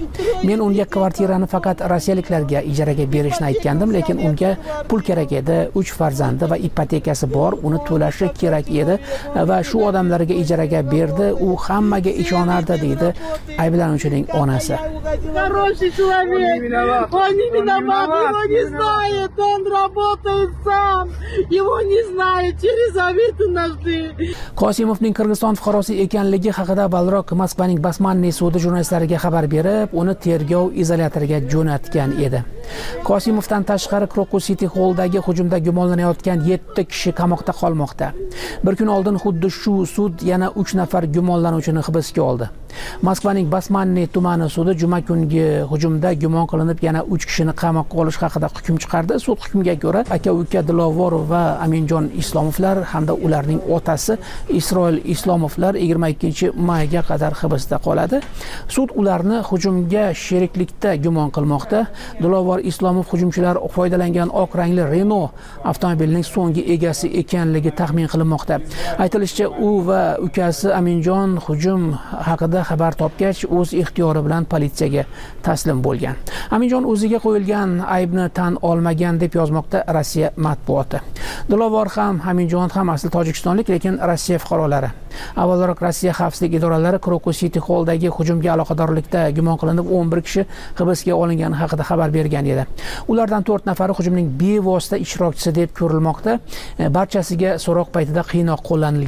Men unga kvartirani faqat rossiyaliklarga ijaraga berishni aytgandim, lekin unga pul kerak edi, 3 farzandi va ipotekasi bor, uni to'lashi kerak edi va shu odamlarga ijaraga berdi, u hammaga ishonardi, deydi ayblanuvchining onasi. Хороший человек. Он не виноват, его не знает, он работает сам. Его не знает, через Авито нашли. Qosimovning Qirg'iziston fuqarosi ekanligi haqida avvalroq Moskvaning Basmanniy sudi jurnalistlarga xabar berib, uni tergov izolyatoriga jo'natgan edi. Qosimovdan tashqari Crocus City Halldagi hujumda gumonlanayotgan 7 kishi qamoqda qolmoqda. Bir kun oldin xuddi shu sud yana 3 nafar gumonlanuvchini hibsga oldi. Moskvaning Basmanniy tumani sudi juma kungi hujumda gumon qilinib yana 3 kishini qamoqqa olish haqida hukm chiqardi. Sud hukmiga ko'ra aka-uka Dilovorov va Aminjon Islomovlar hamda ularning otasi Isroil Islomovlar 22-mayga qadar hibsda qoladi. Sud ularni hujumga sheriklikda gumon qilmoqda. Dilovor Islomov hujumchilar foydalangan oq rangli Renault avtomobilining so'nggi egasi ekanligi taxmin qilinmoqda. Aytilishicha, u va ukasi Aminjon hujum haqida xabar topgach, o'z ixtiyori bilan politsiyaga taslim bo'lgan. Aminjon o'ziga qo'yilgan aybni tan olmagan deb yozmoqda Rossiya matbuoti. Dilovor ham, Aminjon ham asli tojikistonlik, lekin Rossiya fuqarolari. Avvalroq Rossiya xavfsizlik idoralari Crocus City Halldagi hujumga aloqadorlikda gumon qilinib 11 kishi hibsga olingani haqida xabar bergan edi. Ulardan 4 nafari hujumning bevosita ishtirokchisi deb ko'rilmoqda. Barchasiga so'roq paytida qiynoq qo'llanilgan.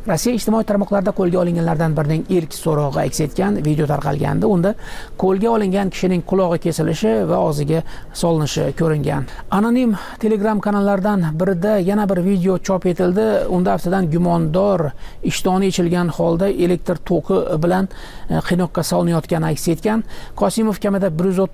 Rossiya ijtimoiy tarmoqlarida qo'lga olinganlardan birining ilk so'rog'i aks etgan video tarqalgandi. Unda qo'lga olingan kishining qulog'i kesilishi va og'ziga solinishi ko'ringan. Anonim Telegram kanallardan birida yana bir video chop etildi. Unda aftidan gumondor ishtoni yechilgan holda elektr toki bilan qiynoqqa solinayotgani aks etgan. Qosimov kamida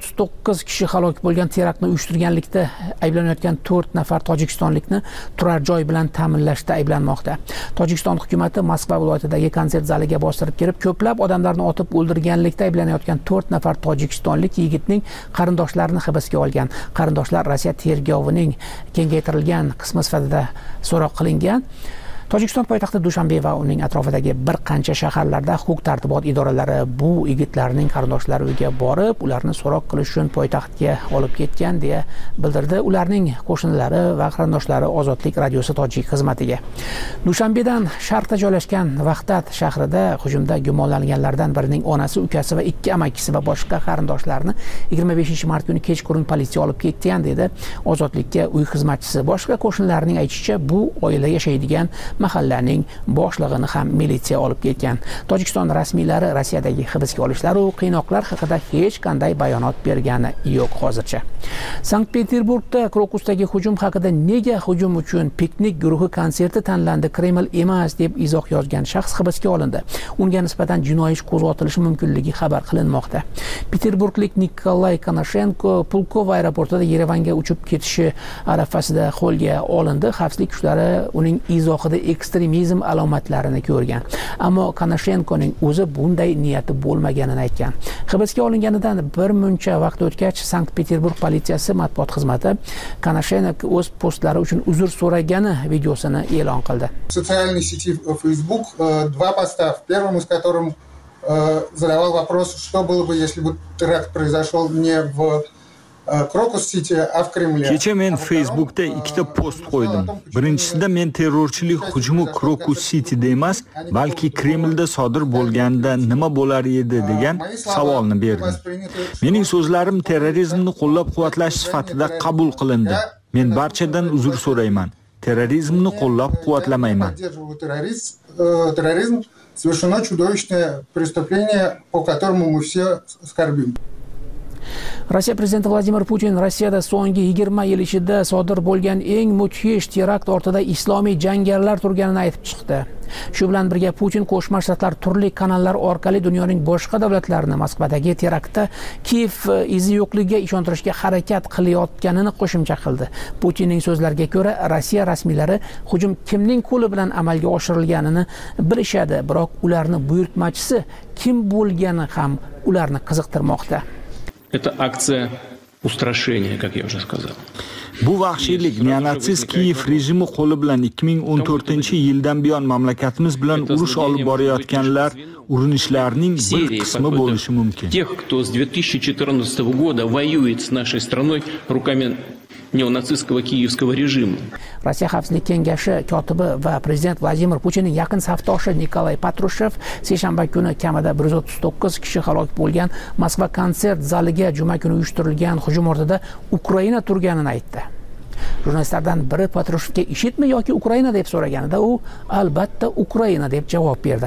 139 kishi halok bo'lgan teraktni uyushtirganlikda ayblanayotgan 4 nafar tojikistonlikni turar joy bilan ta'minlashda ayblanmoqda. Tojikiston hukumati Moskva viloyatidagi konsert zaliga bostirib kirib, ko'plab odamlarni otib o'ldirganlikda ayblanayotgan 4 nafar tojikistonlik yigitning qarindoshlarini hibsga olgan. Qarindoshlar Rossiya tergovining kengaytirilgan qismi sifatida so'roq qilingan. Tojikiston poytaxti Dushanbe va uning atrofidagi bir qancha shaharlarda huquq-tartibot idoralari bu yigitlarning qarindoshlari uyiga borib, ularni so'roq qilish uchun poytaxtga olib ketgan deya bildirdi ularning qo'shnilari va qarindoshlari Ozodlik radiosi tojik xizmatiga. Dushanbedan sharqda joylashgan Vaqtat shahrida hujumda gumonlanganlardan birining onasi, ukasi va 2 amakisi va boshqa qarindoshlarini 25-mart kuni kechqurun politsiya olib ketgan dedi Ozodlikka uy xizmatchisi. Boshqa qo'shnilarning aytishicha, bu oila yashaydigan mahallaning boshlig'ini ham militsiya olib ketgan. Tojikiston rasmiylari Rossiyadagi hibsga olishlar va qiynoqlar haqida hech qanday bayonot bergani yo'q hozircha. Sankt-Peterburgda Krokusdagi hujum haqida nega hujum uchun piknik guruhi konserti tanlandi, Kreml emas deb izoh yozgan shaxs hibsga olindi. Unga nisbatan jinoiy ish qo'zg'atilishi mumkinligi xabar qilinmoqda. Peterburglik Nikolay Konashenko Pulkov aeroportida Yerevanga uchib ketishi arafasida qo'lga olindi. Xavfsizlik kuchlari uning izohida ekstremizm alomatlarini ko'rgan. Ammo Konashenkoning o'zi bunday niyati bo'lmaganini aytgan. Hibsga olinganidan bir muncha vaqt o'tgach, Sankt-Peterburg politsiyasi matbuot xizmati Konashenko o'z postlari uchun uzr so'ragani videosini e'lon qildi. Социальной сети Facebook два поста, в первом из которых задавал вопрос, что было бы, если бы теракт произошел не в Kecha men Facebookda 2 post qo'ydim. Birinchisida men terrorchilik hujumi Krokus Cityda emas, balki Kremlda sodir bo'lganda nima bo'lar edi degan savolni berdim. Mening so'zlarim terrorizmni qo'llab-quvvatlash sifatida qabul qilindi. Men barchadan uzr so'rayman. Terrorizmni qo'llab-quvvatlamayman. Терроризм совершено чудовищное преступление, по которому мы все скорбим. Rossiya prezidenti Vladimir Putin Rossiyada so'nggi 20 yil ichida sodir bo'lgan eng mudhish terakt ortida islomiy jangarilar turganini aytib chiqdi. Shu bilan birga Putin Qo'shma Shtatlar turli kanallar orqali dunyoning boshqa davlatlarini Moskvadagi teraktda Kiyev izi yo'qligiga ishontirishga harakat qilayotganini qo'shimcha qildi. Putinning so'zlariga ko'ra, Rossiya rasmiylari hujum kimning qo'li bilan amalga oshirilganini bilishadi, biroq ularning buyurtmachisi kim bo'lgani ham ularni qiziqtirmoqda. Это акция устрашения, как я уже сказал. Bu vahshiylik neonatsist Kiyev rejimi qo'li bilan 2014-yildan buyon mamlakatimiz bilan urush olib borayotganlar urinishlarining bir qismi bo'lishi mumkin. Тех, кто с 2014 года воюет с нашей страной руками неонацистского киевского режима. Rossiya Xavfsizlik kengashi kotibi va prezident Vladimir Putinning yaqin safdoshi Nikolay Patrushev seshanba kuni kamida 139 kishi halok bo'lgan Moskva konsert zaliga juma kuni uyushtirilgan hujum ortida Ukraina turganini aytdi. Jurnalistlardan biri Patrushevga IShIDmi yoki Ukraina deb so'raganida u albatta Ukraina deb javob berdi.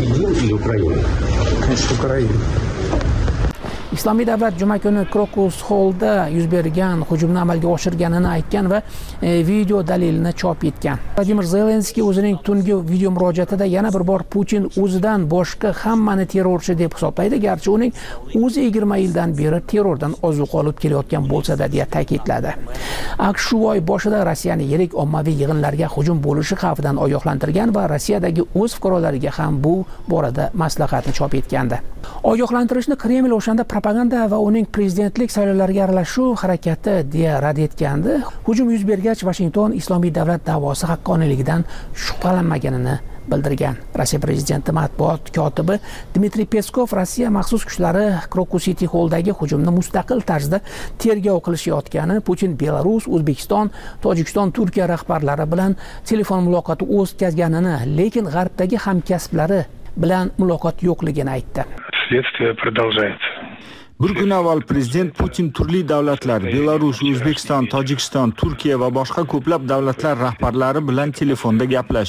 Islomiy davlat juma kuni Krokus Hallda yuz bergan hujumni amalga oshirganini aytgan va video dalilini chop etgan. Vladimir Zelenskiy o'zining tungi video murojaatida yana bir bor Putin o'zidan boshqa hammani terrorchi deb hisoblaydi, garchi uning o'zi 20 yildan beri terrordan ozuq olib kelayotgan bo'lsa-da deya ta'kidladi. AQSh shu oy boshida Rossiyani yirik ommaviy yig'inlarga hujum bo'lishi xavfidan ogohlantirgan va Rossiyadagi o'z fuqarolariga ham bu borada maslahatni chop etgandi. Ogohlantirishni Kreml o'shanda propaganda va uning prezidentlik saylovlariga aralashuv harakati deya rad etgandi. Hujum yuz bergach, Washington islomiy davlat da'vosi haqqoniyligidan shubhalanmaganini bildirgan. Rossiya prezidenti matbuot kotibi Dmitriy Peskov Rossiya maxsus kuchlari Krokus City Halldagi hujumni mustaqil tarzda tergov qilishayotgani, Putin Belarus, O'zbekiston, Tojikiston, Turkiya rahbarlari bilan telefon muloqoti o'tkazganini, lekin g'arbdagi hamkasblari bilan muloqot yo'qligini aytdi. Следствие продолжается. Bir kun avval prezident Putin turli davlatlar, Belarus, O'zbekiston, Tojikiston, Turkiya va boshqa ko'plab davlatlar rahbarlari bilan telefonda gaplashdi.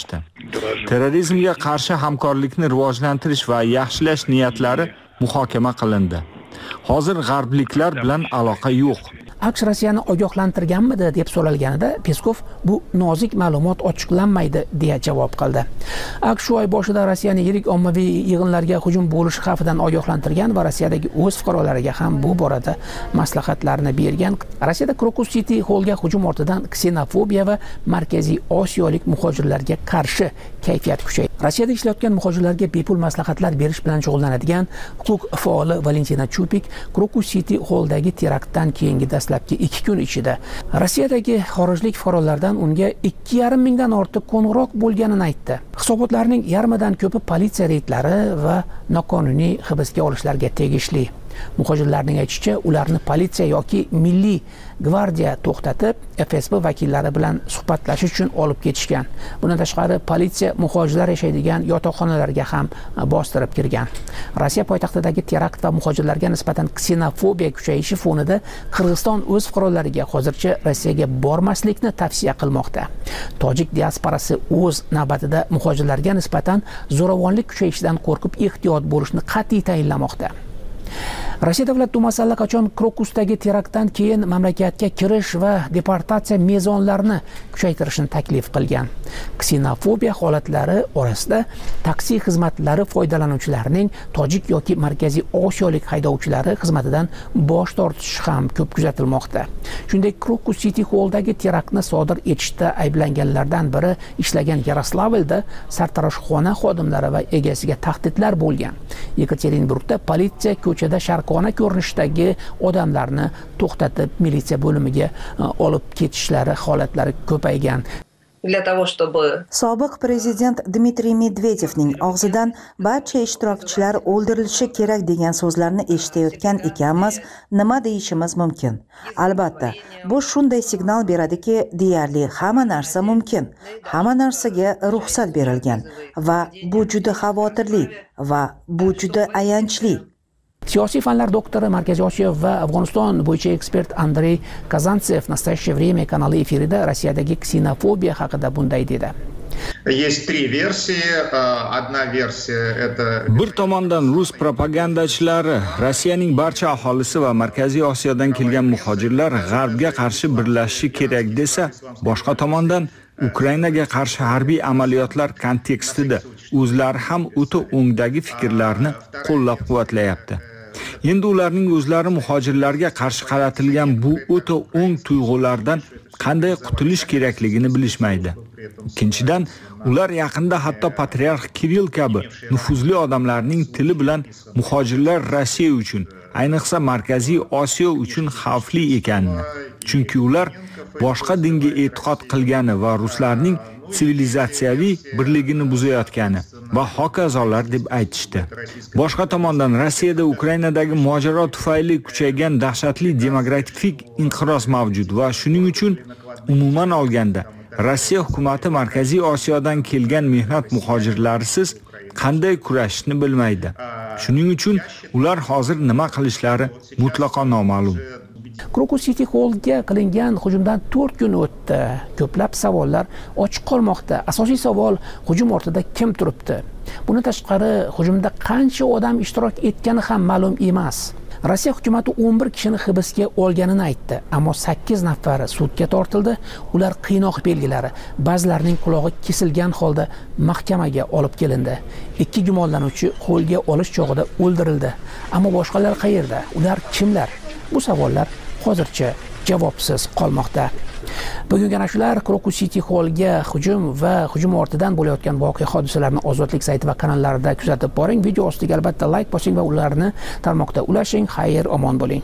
Terrorizmga qarshi hamkorlikni rivojlantirish va yaxshilash niyatlari muhokama qilindi. Hozir g'arbliklar bilan aloqa yo'q. AQSh Rossiyani ogohlantirganmidi deb so'ralganida Peskov bu nozik ma'lumot ochiqlanmaydi deya javob qildi. AQSh shu oy boshida Rossiyani yirik ommaviy yig'inlarga hujum bo'lishi xavfidan ogohlantirgan va Rossiyadagi o'z fuqarolariga ham bu borada maslahatlarni bergan. Rossiyada Crocus City Hallga hujum ortidan ksenofobiya va Markaziy Osiyolik muhojirlarga qarshi kayfiyat kuchaydi. Rossiyada ishlayotgan muhojirlarga bepul maslahatlar berish bilan shug'ullanadigan huquq faoli Valentina Chupik Crocus City Halldagi teraktdan keyingi dastlabki 2 kun ichida Rossiyadagi xorijlik fuqarolardan unga 2,5 mingdan ortiq qo'ng'iroq bo'lganini aytdi. Hisobotlarning yarmidan ko'pi politsiya reydlari va noqonuniy hibsga olishlarga tegishli. Muhojirlarning aytishicha, ularni politsiya yoki milliy gvardiya to'xtatib, FSB vakillari bilan suhbatlashish uchun olib ketishgan. Bundan tashqari, politsiya muhojirlar yashaydigan yotoqxonalarga ham bostirib kirgan. Rossiya poytaxtidagi terakt va muhojirlarga nisbatan ksenofobiya kuchayishi fonida Qirg'iziston o'z fuqarolariga hozircha Rossiyaga bormaslikni tavsiya qilmoqda. Tojik diasporasi o'z navbatida muhojirlarga nisbatan zo'ravonlik kuchayishidan qo'rqib ehtiyot bo'lishni qat'iy tayinlamoqda. Rossiya Davlat Dumasi allaqachon Krokusdagi teraktdan keyin mamlakatga kirish va deportatsiya mezonlarini kuchaytirishni taklif qilgan. Ksenofobiya holatlari orasida taksi xizmatlari foydalanuvchilarining tojik yoki Markaziy Osiyolik haydovchilari xizmatidan bosh tortishi ham ko'p kuzatilmoqda. Shuningdek, Crocus City Halldagi teraktni sodir etishda ayblanganlardan biri ishlagan Yaroslavlda sartaroshxona xodimlari va egasiga tahdidlar bo'lgan. Yekaterinburgda politsiya ko'chada sharqona ko'rinishdagi odamlarni to'xtatib militsiya bo'limiga olib ketishlari holatlari ko'paygan. Sobiq prezident Dmitriy Medvedevning og'zidan barcha ishtirokchilar o'ldirilishi kerak degan so'zlarni eshitayotgan ekanmiz, nima deyishimiz mumkin? Albatta, bu shunday signal beradiki, deyarli hamma narsa mumkin. Hamma narsaga ruxsat berilgan va bu juda xavotirli va bu juda ayanchli. Siyosiy fanlar doktori, Markaziy Osiyo va Afg'oniston bo'yicha ekspert Andrey Kazantsev Nastoящее время kanali efirida Rossiyadagi ksenofobiya haqida bunday dedi. Bir tomondan rus propagandachilari Rossiyaning barcha aholisi va Markaziy Osiyodan kelgan muhojirlar g'arbga qarshi birlashishi kerak desa, boshqa tomondan Ukrainaga qarshi harbiy amaliyotlar kontekstida o'zlari ham o'ta o'ngdagi fikrlarni qo'llab-quvvatlayapti. Endi ularning o'zlari muhojirlarga qarshi qaratilgan bu o'ta o'ng tuyg'ulardan qanday qutulish kerakligini bilishmaydi. Ikkinchidan, ular yaqinda hatto patriarx Kirill kabi nufuzli odamlarning tili bilan muhojirlar Rossiya uchun, ayniqsa Markaziy Osiyo uchun xavfli ekanini, chunki ular boshqa dinga e'tiqod qilgani va ruslarning sivilizatsiyaviy birligini buzayotgani va hokazolar deb aytishdi. Boshqa tomondan Rossiyada Ukrainadagi mojaro tufayli kuchaygan dahshatli demografik inqiroz mavjud va shuning uchun umuman olganda Rossiya hukumati Markaziy Osiyodan kelgan mehnat muhojirlarisiz qanday kurashishni bilmaydi. Shuning uchun ular hozir nima qilishlari mutlaqo noma'lum. Crocus City Hallga qilingan hujumdan 4 kun o'tdi. Ko'plab savollar ochiq qolmoqda. Asosiy savol, hujum ortida kim turibdi? Bundan tashqari, hujumda qancha odam ishtirok etgani ham ma'lum emas. Rossiya hukumati 11 kishini hibsga olganini aytdi, ammo 8 nafari sudga tortildi. Ular qiynoq belgilari, ba'zilarining qulog'i kesilgan holda mahkamaga olib kelindi. 2 gumonlanuvchi qo'lga olish chog'ida o'ldirildi. Ammo boshqalar qayerda? Ular kimlar? Bu savollar hozircha javobsiz qolmoqda. Bugungi nashrlar Crocus City Hallga hujum va hujum ortidan bo'layotgan voqea hodisalarni Ozodlik sayti va kanallarida kuzatib boring. Video ostiga albatta like bosing va ularni tarmoqda ulashing. Xayr, omon bo'ling.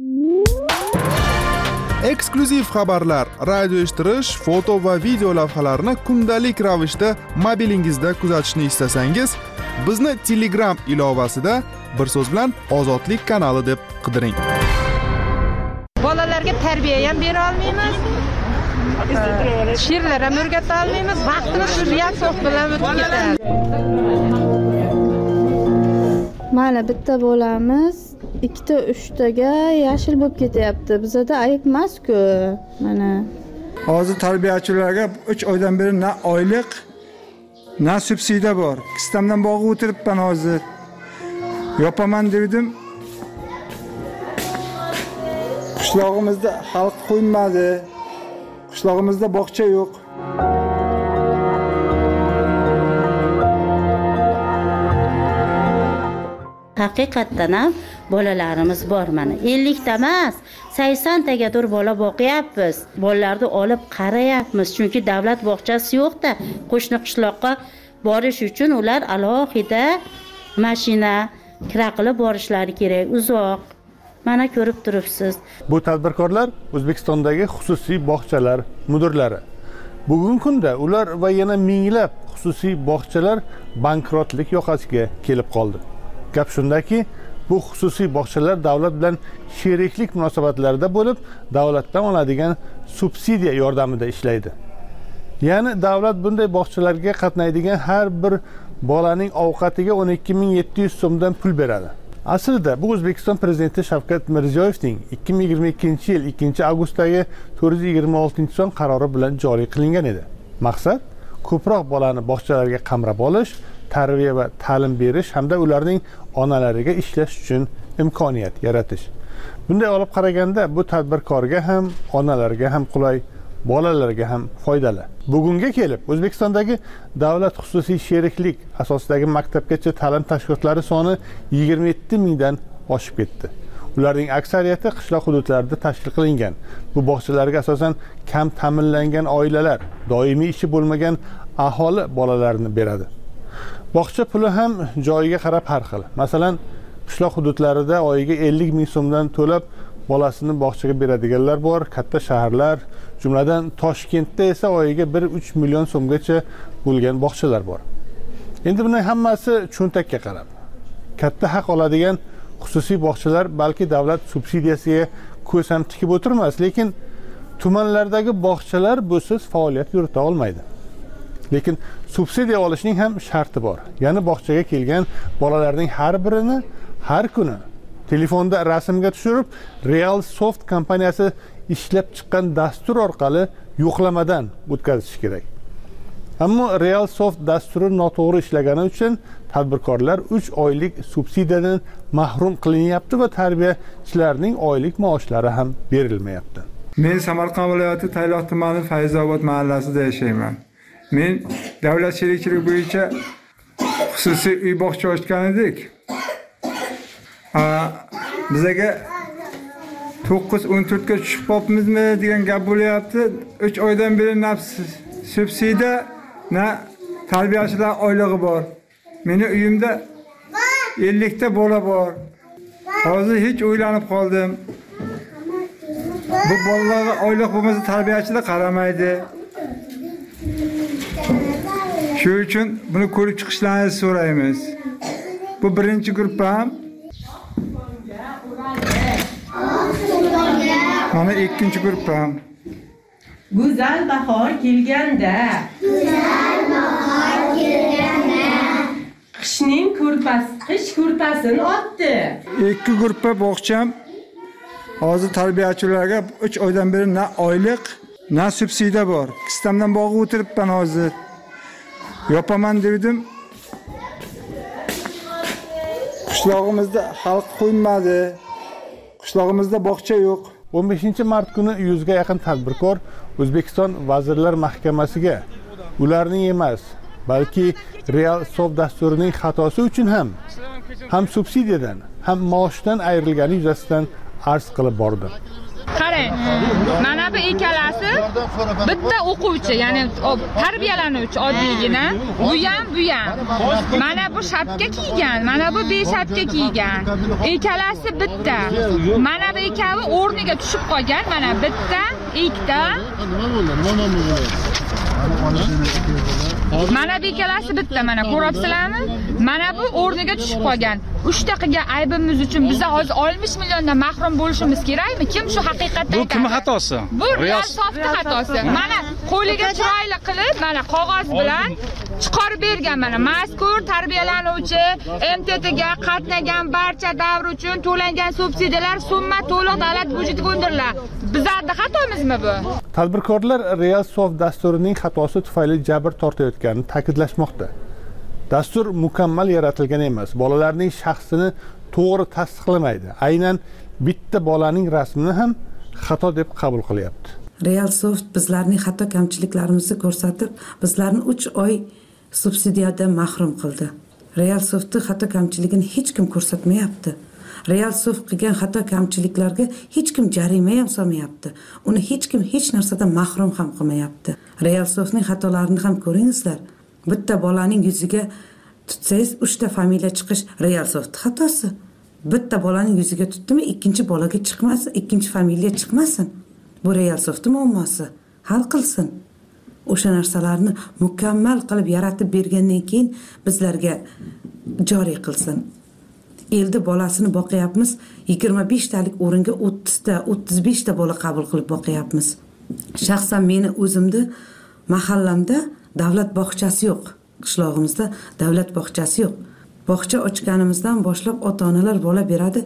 Eksklyuziv xabarlar, radio eshittirish, foto va video lavhalarni kundalik ravishda mobilingizda kuzatishni istasangiz, bizni Telegram ilovasida bir so'z bilan Ozodlik kanali deb qidiring. Bolalarga tarbiya ham bera olmaymiz. She'rlar ham o'rgata olmaymiz. Vaqtimiz shu reaksiya bilan o'tib ketadi. Mana bitta bo'lamiz 2-3taga yashil bo'lib ketyapti. Bizda ayb emas-ku. Mana hozir tarbiyachilarga 3 oydan beri na oylik, na subsidiya bor. Kistamdan bog'i o'tiribman hozir. Yopaman dedim. Qishlog'imizda xalq qo'ymadi. Qishlog'imizda bog'cha yo'q. Haqiqatdan ham bolalarimiz bor mana. 50 ta emas, 80 tagadir bola boqyapmiz. Bolalarni olib qarayapmiz, chunki davlat bog'chasi yo'q-da. Qo'shni qishloqqa borish uchun ular alohida mashina kira qilib borishlari kerak, uzoq. Mana ko'rib turibsiz. Bu tadbirkorlar O'zbekistondagi xususiy bog'chalar mudirlari. Bugungi kunda ular va yana minglab xususiy bog'chalar bankrotlik yoqasiga kelib qoldi. Gap shundaki, bu xususiy bog'chalar davlat bilan sheriklik munosabatlarida bo'lib, davlatdan oladigan subsidiya yordamida ishlaydi. Ya'ni davlat bunday bog'chalarga qatnaydigan har bir bolaning ovqatiga 12700 so'mdan pul beradi. Aslida bu O'zbekiston prezidenti Shavkat Mirziyoyevning 2022-yil 2-avgustdagi 426-son qarori bilan joriy qilingan edi. Maqsad ko'proq bolani bog'chalarga qamrab olish, tarbiya va ta'lim berish hamda ularning onalariga ishlash uchun imkoniyat yaratish. Bunday olib qaraganda bu tadbirkorga ham, onalarga ham qulay, bolalarga ham foydali. Bugunga kelib O'zbekistondagi davlat xususiy sheriklik asosidagi maktabgacha ta'lim tashkilotlari soni 27 mingdan oshib ketdi. Ularning aksariyati qishloq hududlarida tashkil qilingan. Bu bog'chalarga asosan kam ta'minlangan oilalar, doimiy ishi bo'lmagan aholi bolalarini beradi. Bog'cha puli ham joyiga qarab har xil. Masalan, qishloq hududlarida oyiga 50 ming so'mdan to'lab bolasini bog'chaga beradiganlar bor, katta shaharlar, jumladan Toshkentda esa oyiga 1-3 million so'mgacha bo'lgan bog'chalar bor. Endi buning hammasi cho'ntakka qarab. Katta haq oladigan xususiy bog'chalar balki davlat subsidiyasiga ko'z ham tikib o'tirmas, lekin tumanlardagi bog'chalar busiz faoliyat yurita olmaydi. Lekin subsidiya olishning ham sharti bor. Ya'ni bog'chaga kelgan bolalarning har birini har kuni telefonda rasmga tushirib, Real Soft kompaniyasi ishlab chiqqan dastur orqali yo'qlamadan o'tkazish kerak. Ammo Real Soft dasturi noto'g'ri ishlagani uchun tadbirkorlar 3 oylik subsidiyadan mahrum qilinyapti va tarbiyachilarning oylik maoshlari ham berilmayapti. Men Samarqand viloyati Tayloq tumani Fayzobod mahallasida yashayman. Men davlat sherikchiligi bo'yicha xususiy uy bog'cha ochgan edik. Bizaga 9-14 ga tushib qolibmizmi degan gap bo'lyapti. 3 oydan beri na subsidiya, na tarbiyachilar oylig'i bor. Meni uyimda 50 ta bola bor. Hozir hech o'ylanib qoldim. Bu bolalarga oylik bo'lmasa tarbiyachilar qaramaydi. Shu uchun buni ko'rib chiqishlaringizni so'raymiz. Bu birinchi guruhim. Mana ikkinchi guruhim. Go'zal bahor kelganda. Qishning ko'rpasi, qish ko'rpasini otdi. Ikki guruhga bog'cham. Hozir tarbiyachilarga 3 oydan beri na oylik, na subsidiya bor. Kistamdan bog'i o'tiribman hozir. Yopaman dedim. Qishlog'imizda xalq qo'ymadi. Qishlog'imizda bog'cha yo'q. 15-mart kuni 100 ga yaqin tadbirkor O'zbekiston Vazirlar Mahkamasiga ularning emas, balki Real Soft dasturining xatosi uchun ham subsidiyadan, ham maoshdan ayrilgani yuzasidan arz qilib bordi. Qarang, mana bu ikkalasi bitta o'quvchi, ya'ni tarbiyalanuvchi oddiygina, bu ham. Mana bu shapka kiygan, mana bu beshapka kiygan. Ikkalasi bitta. Mana bu ikkovi o'rniga tushib qolgan, mana bitta, ikkita. Mana bu ikkalasi bitta, mana ko'ryapsizlarmi? Mana bu o'rniga tushib qolgan. 3 daqiqa aybimiz uchun biz hozir 60 milliondan mahrum bo'lishimiz kerakmi? Kim shu haqiqatni aytadi? Bu kim xatosi? Bu Real Soft'ning xatosi. Mana qo'liga chiroyli qilib mana qog'oz bilan chiqarib bergan. Mana mazkur tarbiyalanuvchi MTTga qatnagan barcha davr uchun to'langan subsidiyalar summa to'liq davlat byudjetiga undiriladi. Bizlarning xatomizmi bu? Tadbirkorlar Real Soft dasturining xatosi tufayli jabr tortayotganini ta'kidlashmoqda. Dastur mukammal yaratilgan emas. Bolalarning shaxsini to'g'ri tasdiqlamaydi. Aynan bitta bolaning rasmini ham xato deb qabul qilyapti. Real Soft bizlarning xato kamchiliklarimizni ko'rsatib, bizlarni 3 oy subsidiyadan mahrum qildi. Real Softning xato kamchiligini hech kim ko'rsatmayapti. Real Soft qilgan xato kamchiliklarga hech kim jarima ham solmayapti. Uni hech kim hech narsadan mahrum ham qilmayapti. Real Softning xatolarini ham ko'ringizlar. Bitta bolaning yuziga tutsangiz 3 ta familiya chiqish Real Soft xatosi. Bitta bolaning yuziga tutdimi, ikkinchi bolaga chiqmasin, ikkinchi familiya chiqmasin. Bu Real Soft muammosi. Hal qilsin. O'sha narsalarni mukammal qilib yaratib bergandan keyin bizlarga joriy qilsin. Elda bolasini boqyapmiz, 25 talik o'ringa 30 ta, 35 ta bola qabul qilib boqyapmiz. Shaxsan meni o'zimda mahallamda davlat bog'chasi yo'q. Qishlog'imizda davlat bog'chasi yo'q. Bog'cha ochganimizdan boshlab ota-onalar bola beradi.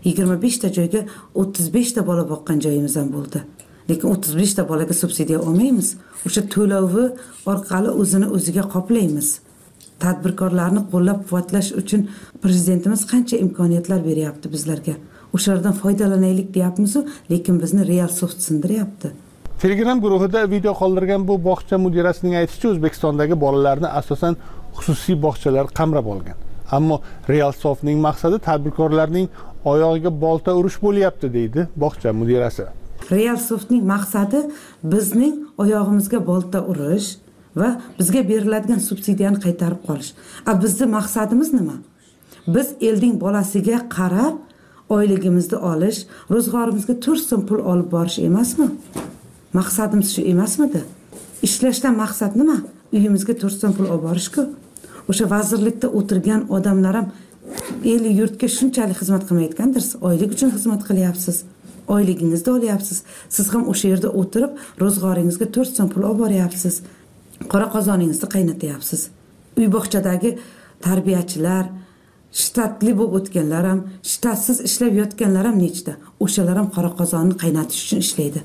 25 ta joyga 35 ta bola boqqan joyimiz ham bo'ldi. Lekin 35 ta bolaga subsidiya olmaymiz. O'sha to'lovi orqali o'zini o'ziga qoplaymiz. Tadbirkorlarni qo'llab-quvvatlash uchun prezidentimiz qancha imkoniyatlar beryapti bizlarga. O'shalardan foydalanaylik deyapmiz, lekin bizni Real Soft sindiryapti. Telegram guruhida video qoldirgan bu bog'cha mudirasining aytishicha, O'zbekistondagi bolalarni asosan xususiy bog'chalar qamrab olgan. Ammo Real Softning maqsadi tadbirkorlarning oyog'iga bolta urish bo'lyapti, deydi bog'cha mudirasi. Real Softning maqsadi bizning oyog'imizga bolta urish va bizga beriladigan subsidiyani qaytarib qolish. Bizning maqsadimiz nima? Biz elning bolasiga qarab oyligimizni olish, ro'zg'orimizga 4 so'm pul olib borish emasmi? Maqsadimiz shu emasmidi? Ishlashdan maqsad nima? Uyimizga 4 so'm pul olib borish-ku. O'sha vazirlikda o'tirgan odamlar ham el yurtga shunchalik xizmat qilmayotgandirsiz. Oylik uchun xizmat qilyapsiz. Oyligingizni olyapsiz. Siz ham o'sha yerda o'tirib, ro'zg'oringizga 4 so'm pul olib boryapsiz. Qora qozoningizni qaynatyapsiz. Uy bog'chadagi tarbiyachilar, shtatli bo'lib o'tganlar ham, shtatsiz ishlab yotganlar ham nechta. O'shalar ham qora qozonni qaynatish uchun ishlaydi.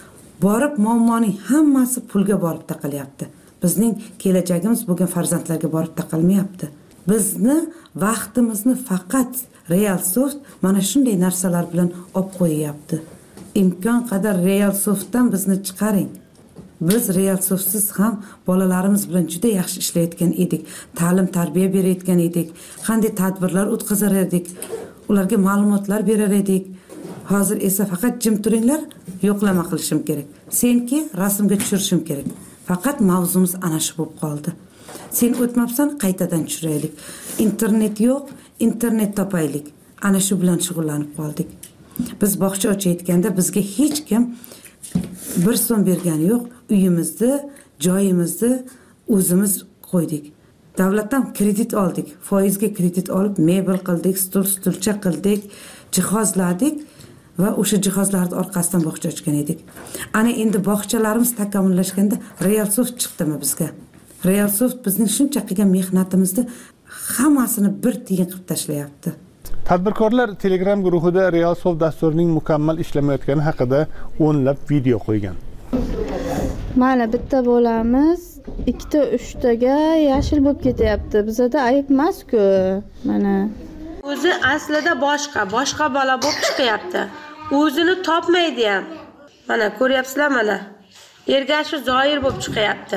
Borib muammoning hammasi pulga borib taqalyapti. Bizning kelajagimiz bo'lgan farzandlarga borib taqalmayapti. Bizni vaqtimizni faqat Real Soft mana shunday narsalar bilan olib qo'yyapti. Imkon qadar Real Softdan bizni chiqaring. Biz Real Softsiz ham bolalarimiz bilan juda yaxshi ishlayotgan edik. Ta'lim, tarbiya berayotgan edik. Qanday tadbirlar o'tkazar edik. Ularga ma'lumotlar berar edik. Hozir esa faqat jim turinglar, yo'qlama qilishim kerak. Senki rasmga tushirishim kerak. Faqat mavzumiz ana shu bo'lib qoldi. Sen o'tmabsan, qaytadan tushiraylik. Internet yo'q, internet topaylik. Ana shu bilan shug'ullanib qoldik. Biz bog'cha ochayotganda bizga hech kim 1 so'm bergani yo'q. Uyimizni, joyimizni o'zimiz qo'ydik. Davlatdan kredit oldik. Foizga kredit olib, mebel qildik, stulcha qildik, jihozladik va o'sha jihozlarning orqasidan bog'cha ochgan edik. Ana endi bog'chalarimiz takomillashganda Real Soft chiqdimi bizga? Real Soft bizning shuncha qilgan mehnatimizni hammasini bir tiyin qilib tashlayapti. Tadbirkorlar Telegram guruhida Real Soft dasturining mukammal ishlamayotgani haqida o'nlab video qo'ygan. Mana bitta bo'lamiz 2-3 taga yashil bo'lib ketyapti. Bizda ayb emas-ku. Mana o'zi aslida boshqa bola bo'lib chiqyapti. O'zini topmaydi ham. Mana ko'ryapsizlar mana. Ergashi Zoir bo'lib chiqyapti.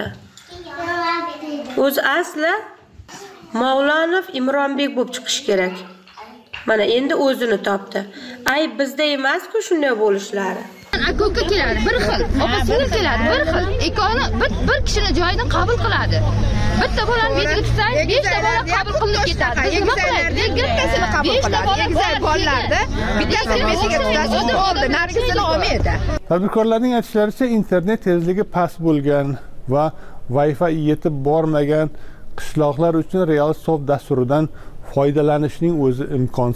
O'zi asli Mavlonov Imronbek bo'lib chiqish kerak. Mana endi o'zini topdi. Ayb bizda emas-ku shunday bo'lishlari. Aka keladi bir xil, opa-singil keladi bir xil. Ikkovini bir kishini joyidan qabul qiladi. Bitta bolani betiga tutsang, 5 ta bola qabul qilinib ketadi. Biz nima qilaylik? Bittasini qabul qiladi. Egizak bolalarda bittasini betiga tutadi, oldi, narigisini olmaydi. Tadbirkorlarning aytishlaricha, internet tezligi past bo'lgan va Wi-Fi yetib bormagan qishloqlar uchun Real Soft dasturidan foydalanishning o'zi imkonsiz.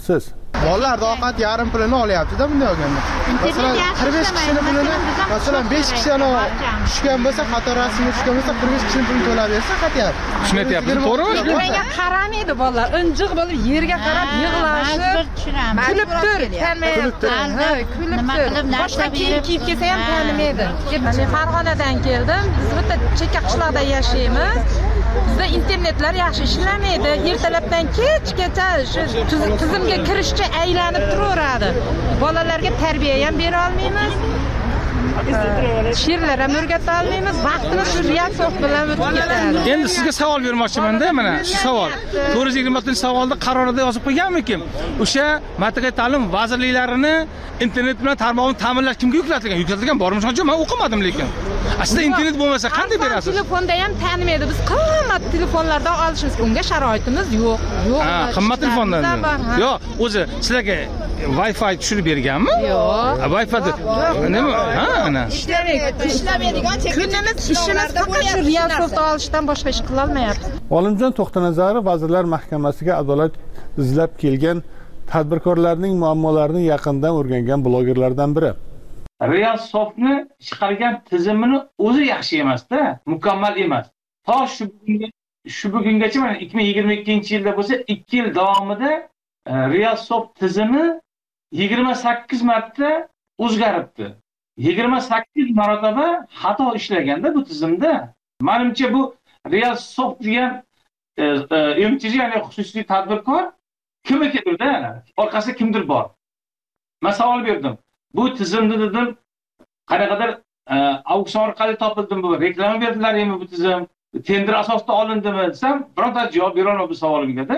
Bolalarning ovqat yarim pulini olyapti-da bunday olganda. Masalan, 45 kishining pulini, masalan 5 kishi tushgan bo'lsa, qator rasmga tushgan bo'lsa, 45 kishining pulini to'lab bersa, qatyapti. Tushunyapsiz, to'g'rimi? Menga qaramaydi bolalar, injiq bo'lib yerga qarab yig'lashib, kulib tur, tanimaydi. Kulib tur. Boshqa kiyib kelsa ham tanimaydi. Men Farg'onadan keldim. Biz bitta chekka qishloqda yashaymiz. Bizda internetlar yaxshi ishlamaydi. Ertalabdan kechgacha shu tizimga kirishcha aylanib turaveradi. Bolalarga tarbiya ham bera olmaymiz. She'rlar ham o'rgata olmaymiz. Vaqtimiz shu real bilan o'tib ketadi. Endi sizga savol bermoqchiman-da, mana shu savol. 426-savolda qarorida yozib qo'yganmi-kim? O'sha Matbuot ta'lim vazirliklarini internet bilan tarmog'ini ta'minlash kimga yuklatilgan? Yuklatilgan bormi? Shuncha men o'qimadim lekin. Aslida internet bo'lmasa qanday berasiz? Telefonda ham tanimaydi. Biz qimmat telefonlardan olishimiz unga sharoitimiz yo'q. Ha, qimmat telefondan. Yo'q, o'zi sizlarga Wi-Fi tushirib berganmi? Yo'q. Wi-Fi nima? Ha, ana. Ishlamaydigan kunimiz ishimiz faqat shu real so'zda olishdan boshqa ish qila olmayapmiz. Olimjon To'xtanazarov Vazirlar Mahkamasiga adolat izlab kelgan tadbirkorlarning muammolarini yaqindan o'rgangan blogerlardan biri. Real softni chiqargan tizimini o'zi yaxshi emas-da, mukammal emas. To shu bugungacha mana 2022-yilda bo'lsa 2 yil davomida Real soft tizimi 28 marta o'zgaribdi. 28 marotaba xato ishlaganda bu tizimda. Menimcha bu Real soft degan MTJ ya'ni xususiy tadbirkor kimnikidir-da, orqasida kimdir bor. Men savol berdim. Bu tizimni dedim, qanaqadir auksion orqali topildimi bu? Reklama berdilarmi bu tizim? Tender asosida olindimi desam, bironta javob bera olmadi bu savolimga-da.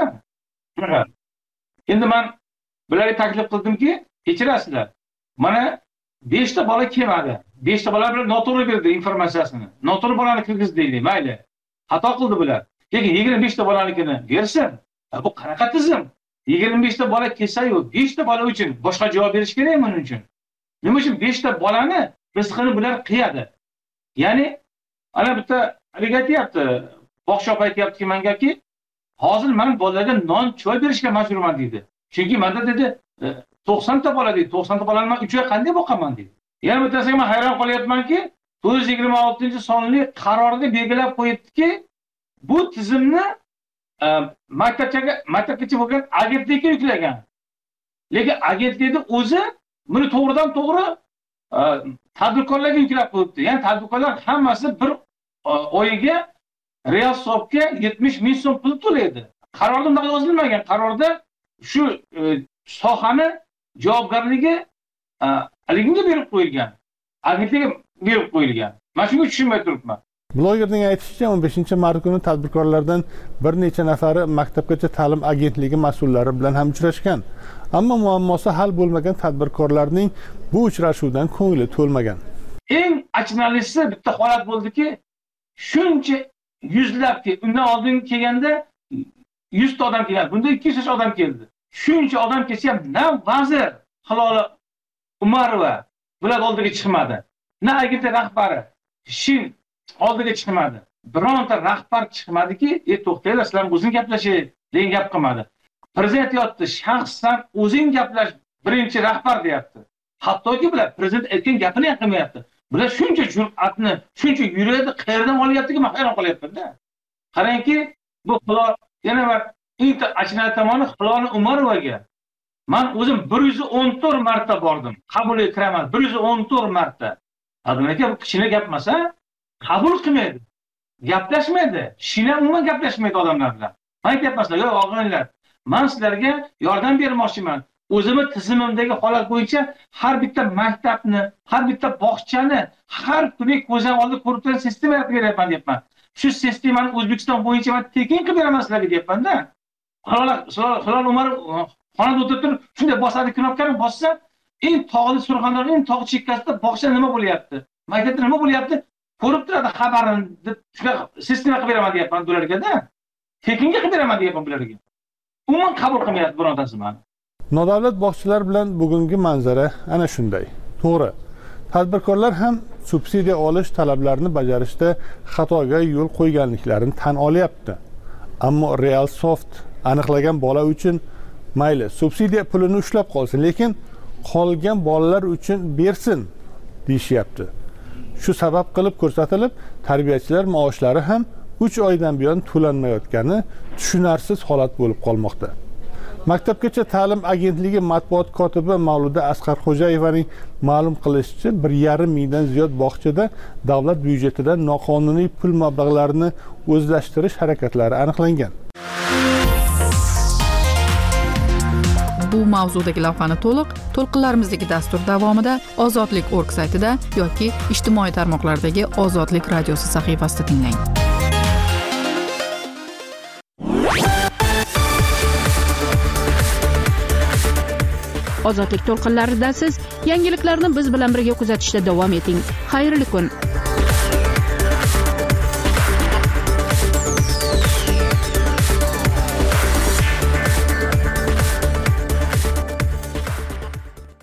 Endi men bularga taklif qildimki, kechirasizlar. Mana 5 ta bola kelmadi. 5 ta bola bilan noto'g'ri berdi informatsiyasini. Noto'g'ri bolani kirgizdi deylik, mayli. Xato qildi bular. Lekin 25 ta bolanikini bersin. Bu qanaqa tizim? 25 ta bola kelsa-yu, 5 ta bola uchun boshqa javob berish kerak men uchun. Nima uchun 5 ta bolani rizqini bular qiyadi? Ya'ni ana bitta aytyapti, bog'cha aytyapti mengaki, hozir men bolalarga non, choy berishga majburman deydi. Chunki menda dedi 90 ta bola deydi. 90 ta bolani men 3 oy qanday boqaman deydi. Yana bittasiga men hayron qolyapmanki, 426-sonli qarorida belgilab qo'yibdiki, bu tizimni maktabgacha bo'lgan agentlikka yuklagan. Lekin agentlikni o'zi buni to'g'ridan to'g'ri tadbirkorlarga yuklab qo'yibdi. Ya'ni tadbirkorlar hammasi bir oyiga Real softga 70 ming so'm pul to'laydi. Qarorda bunday yozilmagan. Qarorda shu sohani javobgarligi aliginga berib qo'yilgan. Agentlikka berib qo'yilgan. Men shunga tushunmay turibman. Blogerning aytishicha 15-mart kuni tadbirkorlardan bir necha nafari Maktabgacha ta'lim agentligi mas'ullari bilan ham uchrashgan. Ammo muammosi hal bo'lmagan tadbirkorlarning bu uchrashuvdan ko'ngli to'lmagan. Eng achinarlisi bitta holat bo'ldiki, shuncha yuzlab, undan oldin kelganda 100 ta odam kelgan. Bunda 200 odam keldi. Shuncha odam kelsa ham na vazir Hilola Umarova bular oldiga chiqmadi. Na agentlik rahbari Shin oldiga chiqmadi. Bironta rahbar chiqmadiki, to'xtanglar, sizlar o'zing gaplashing degan gap qilmadi. Prezident yotdi, shaxsan o'zing gaplash, birinchi rahbar deyapti. Hattoki bular prezident aytgan gapini ham qilmayapti. Bular shuncha jur'atni, shuncha yuradi, qayerdan olyaptiki, men hayron qolyapman-da. Qarangki, bu yana bir eng achinarli tomoni Hilola Umarovaga men o'zim 114 marta bordim. Qabulga kiraman 114 marta. Adamlarga bu kichkina gap emas-a? Qabul qilmaydi. Gaplashmaydi. Shina umuman gaplashmaydi odamlar bilan. Men aytyapman, yo'q og'aylar, men sizlarga yordam bermoqchiman. O'zimni tizimimdagi holat bo'yicha har bitta maktabni, har bitta bog'chani har kuni ko'zdan oldida ko'rib turgan sistema yaratib beryapman deyapman. Shu sistemani O'zbekiston bo'yicha men tekin qilib beraman sizlarga deyapman-da. Hilola Umarov xonada o'tirib turib, shunday bosadi knopkani bossa, eng tog'li Surxondaryo, eng tog' chekkasida bog'cha nima bo'lyapti? Maktabda nima bo'lyapti? Ko'rib turadi xabarini deb sistema qilib beraman deyapman ularga-da. Tekinga qilib beraman deyapman ularga. Umuman qabul qilmayapti birontasi meni. Nodavlat bog'chalar bilan bugungi manzara ana shunday. To'g'ri. Tadbirkorlar ham subsidiya olish talablarini bajarishda xatoga yo'l qo'yganliklarini tan olyapti. Ammo Real Soft aniqlagan bola uchun mayli subsidiya pulini ushlab qolsin, lekin qolgan bolalar uchun bersin deyishyapti. Shu sabab qilib ko'rsatilib, tarbiyachilar maoshlari ham 3 oydan buyon to'lanmayotgani tushunarsiz holat bo'lib qolmoqda. Maktabgacha ta'lim agentligi matbuot kotibi Mavluda Asqarxo'jayevaning ma'lum qilishicha, 1,5 mingdan ziyod bog'chada davlat byudjetidan noqonuniy pul mablag'larini o'zlashtirish harakatlari aniqlangan. Bu mavzudagi lavhani to'lqinlarimizdagi dastur davomida Ozodlik.org saytida yoki ijtimoiy tarmoqlardagi Ozodlik radiosi sahifasida tinglang. Ozodlik to'lqinlarida siz yangiliklarni biz bilan birga kuzatishda davom eting. Xayrli kun.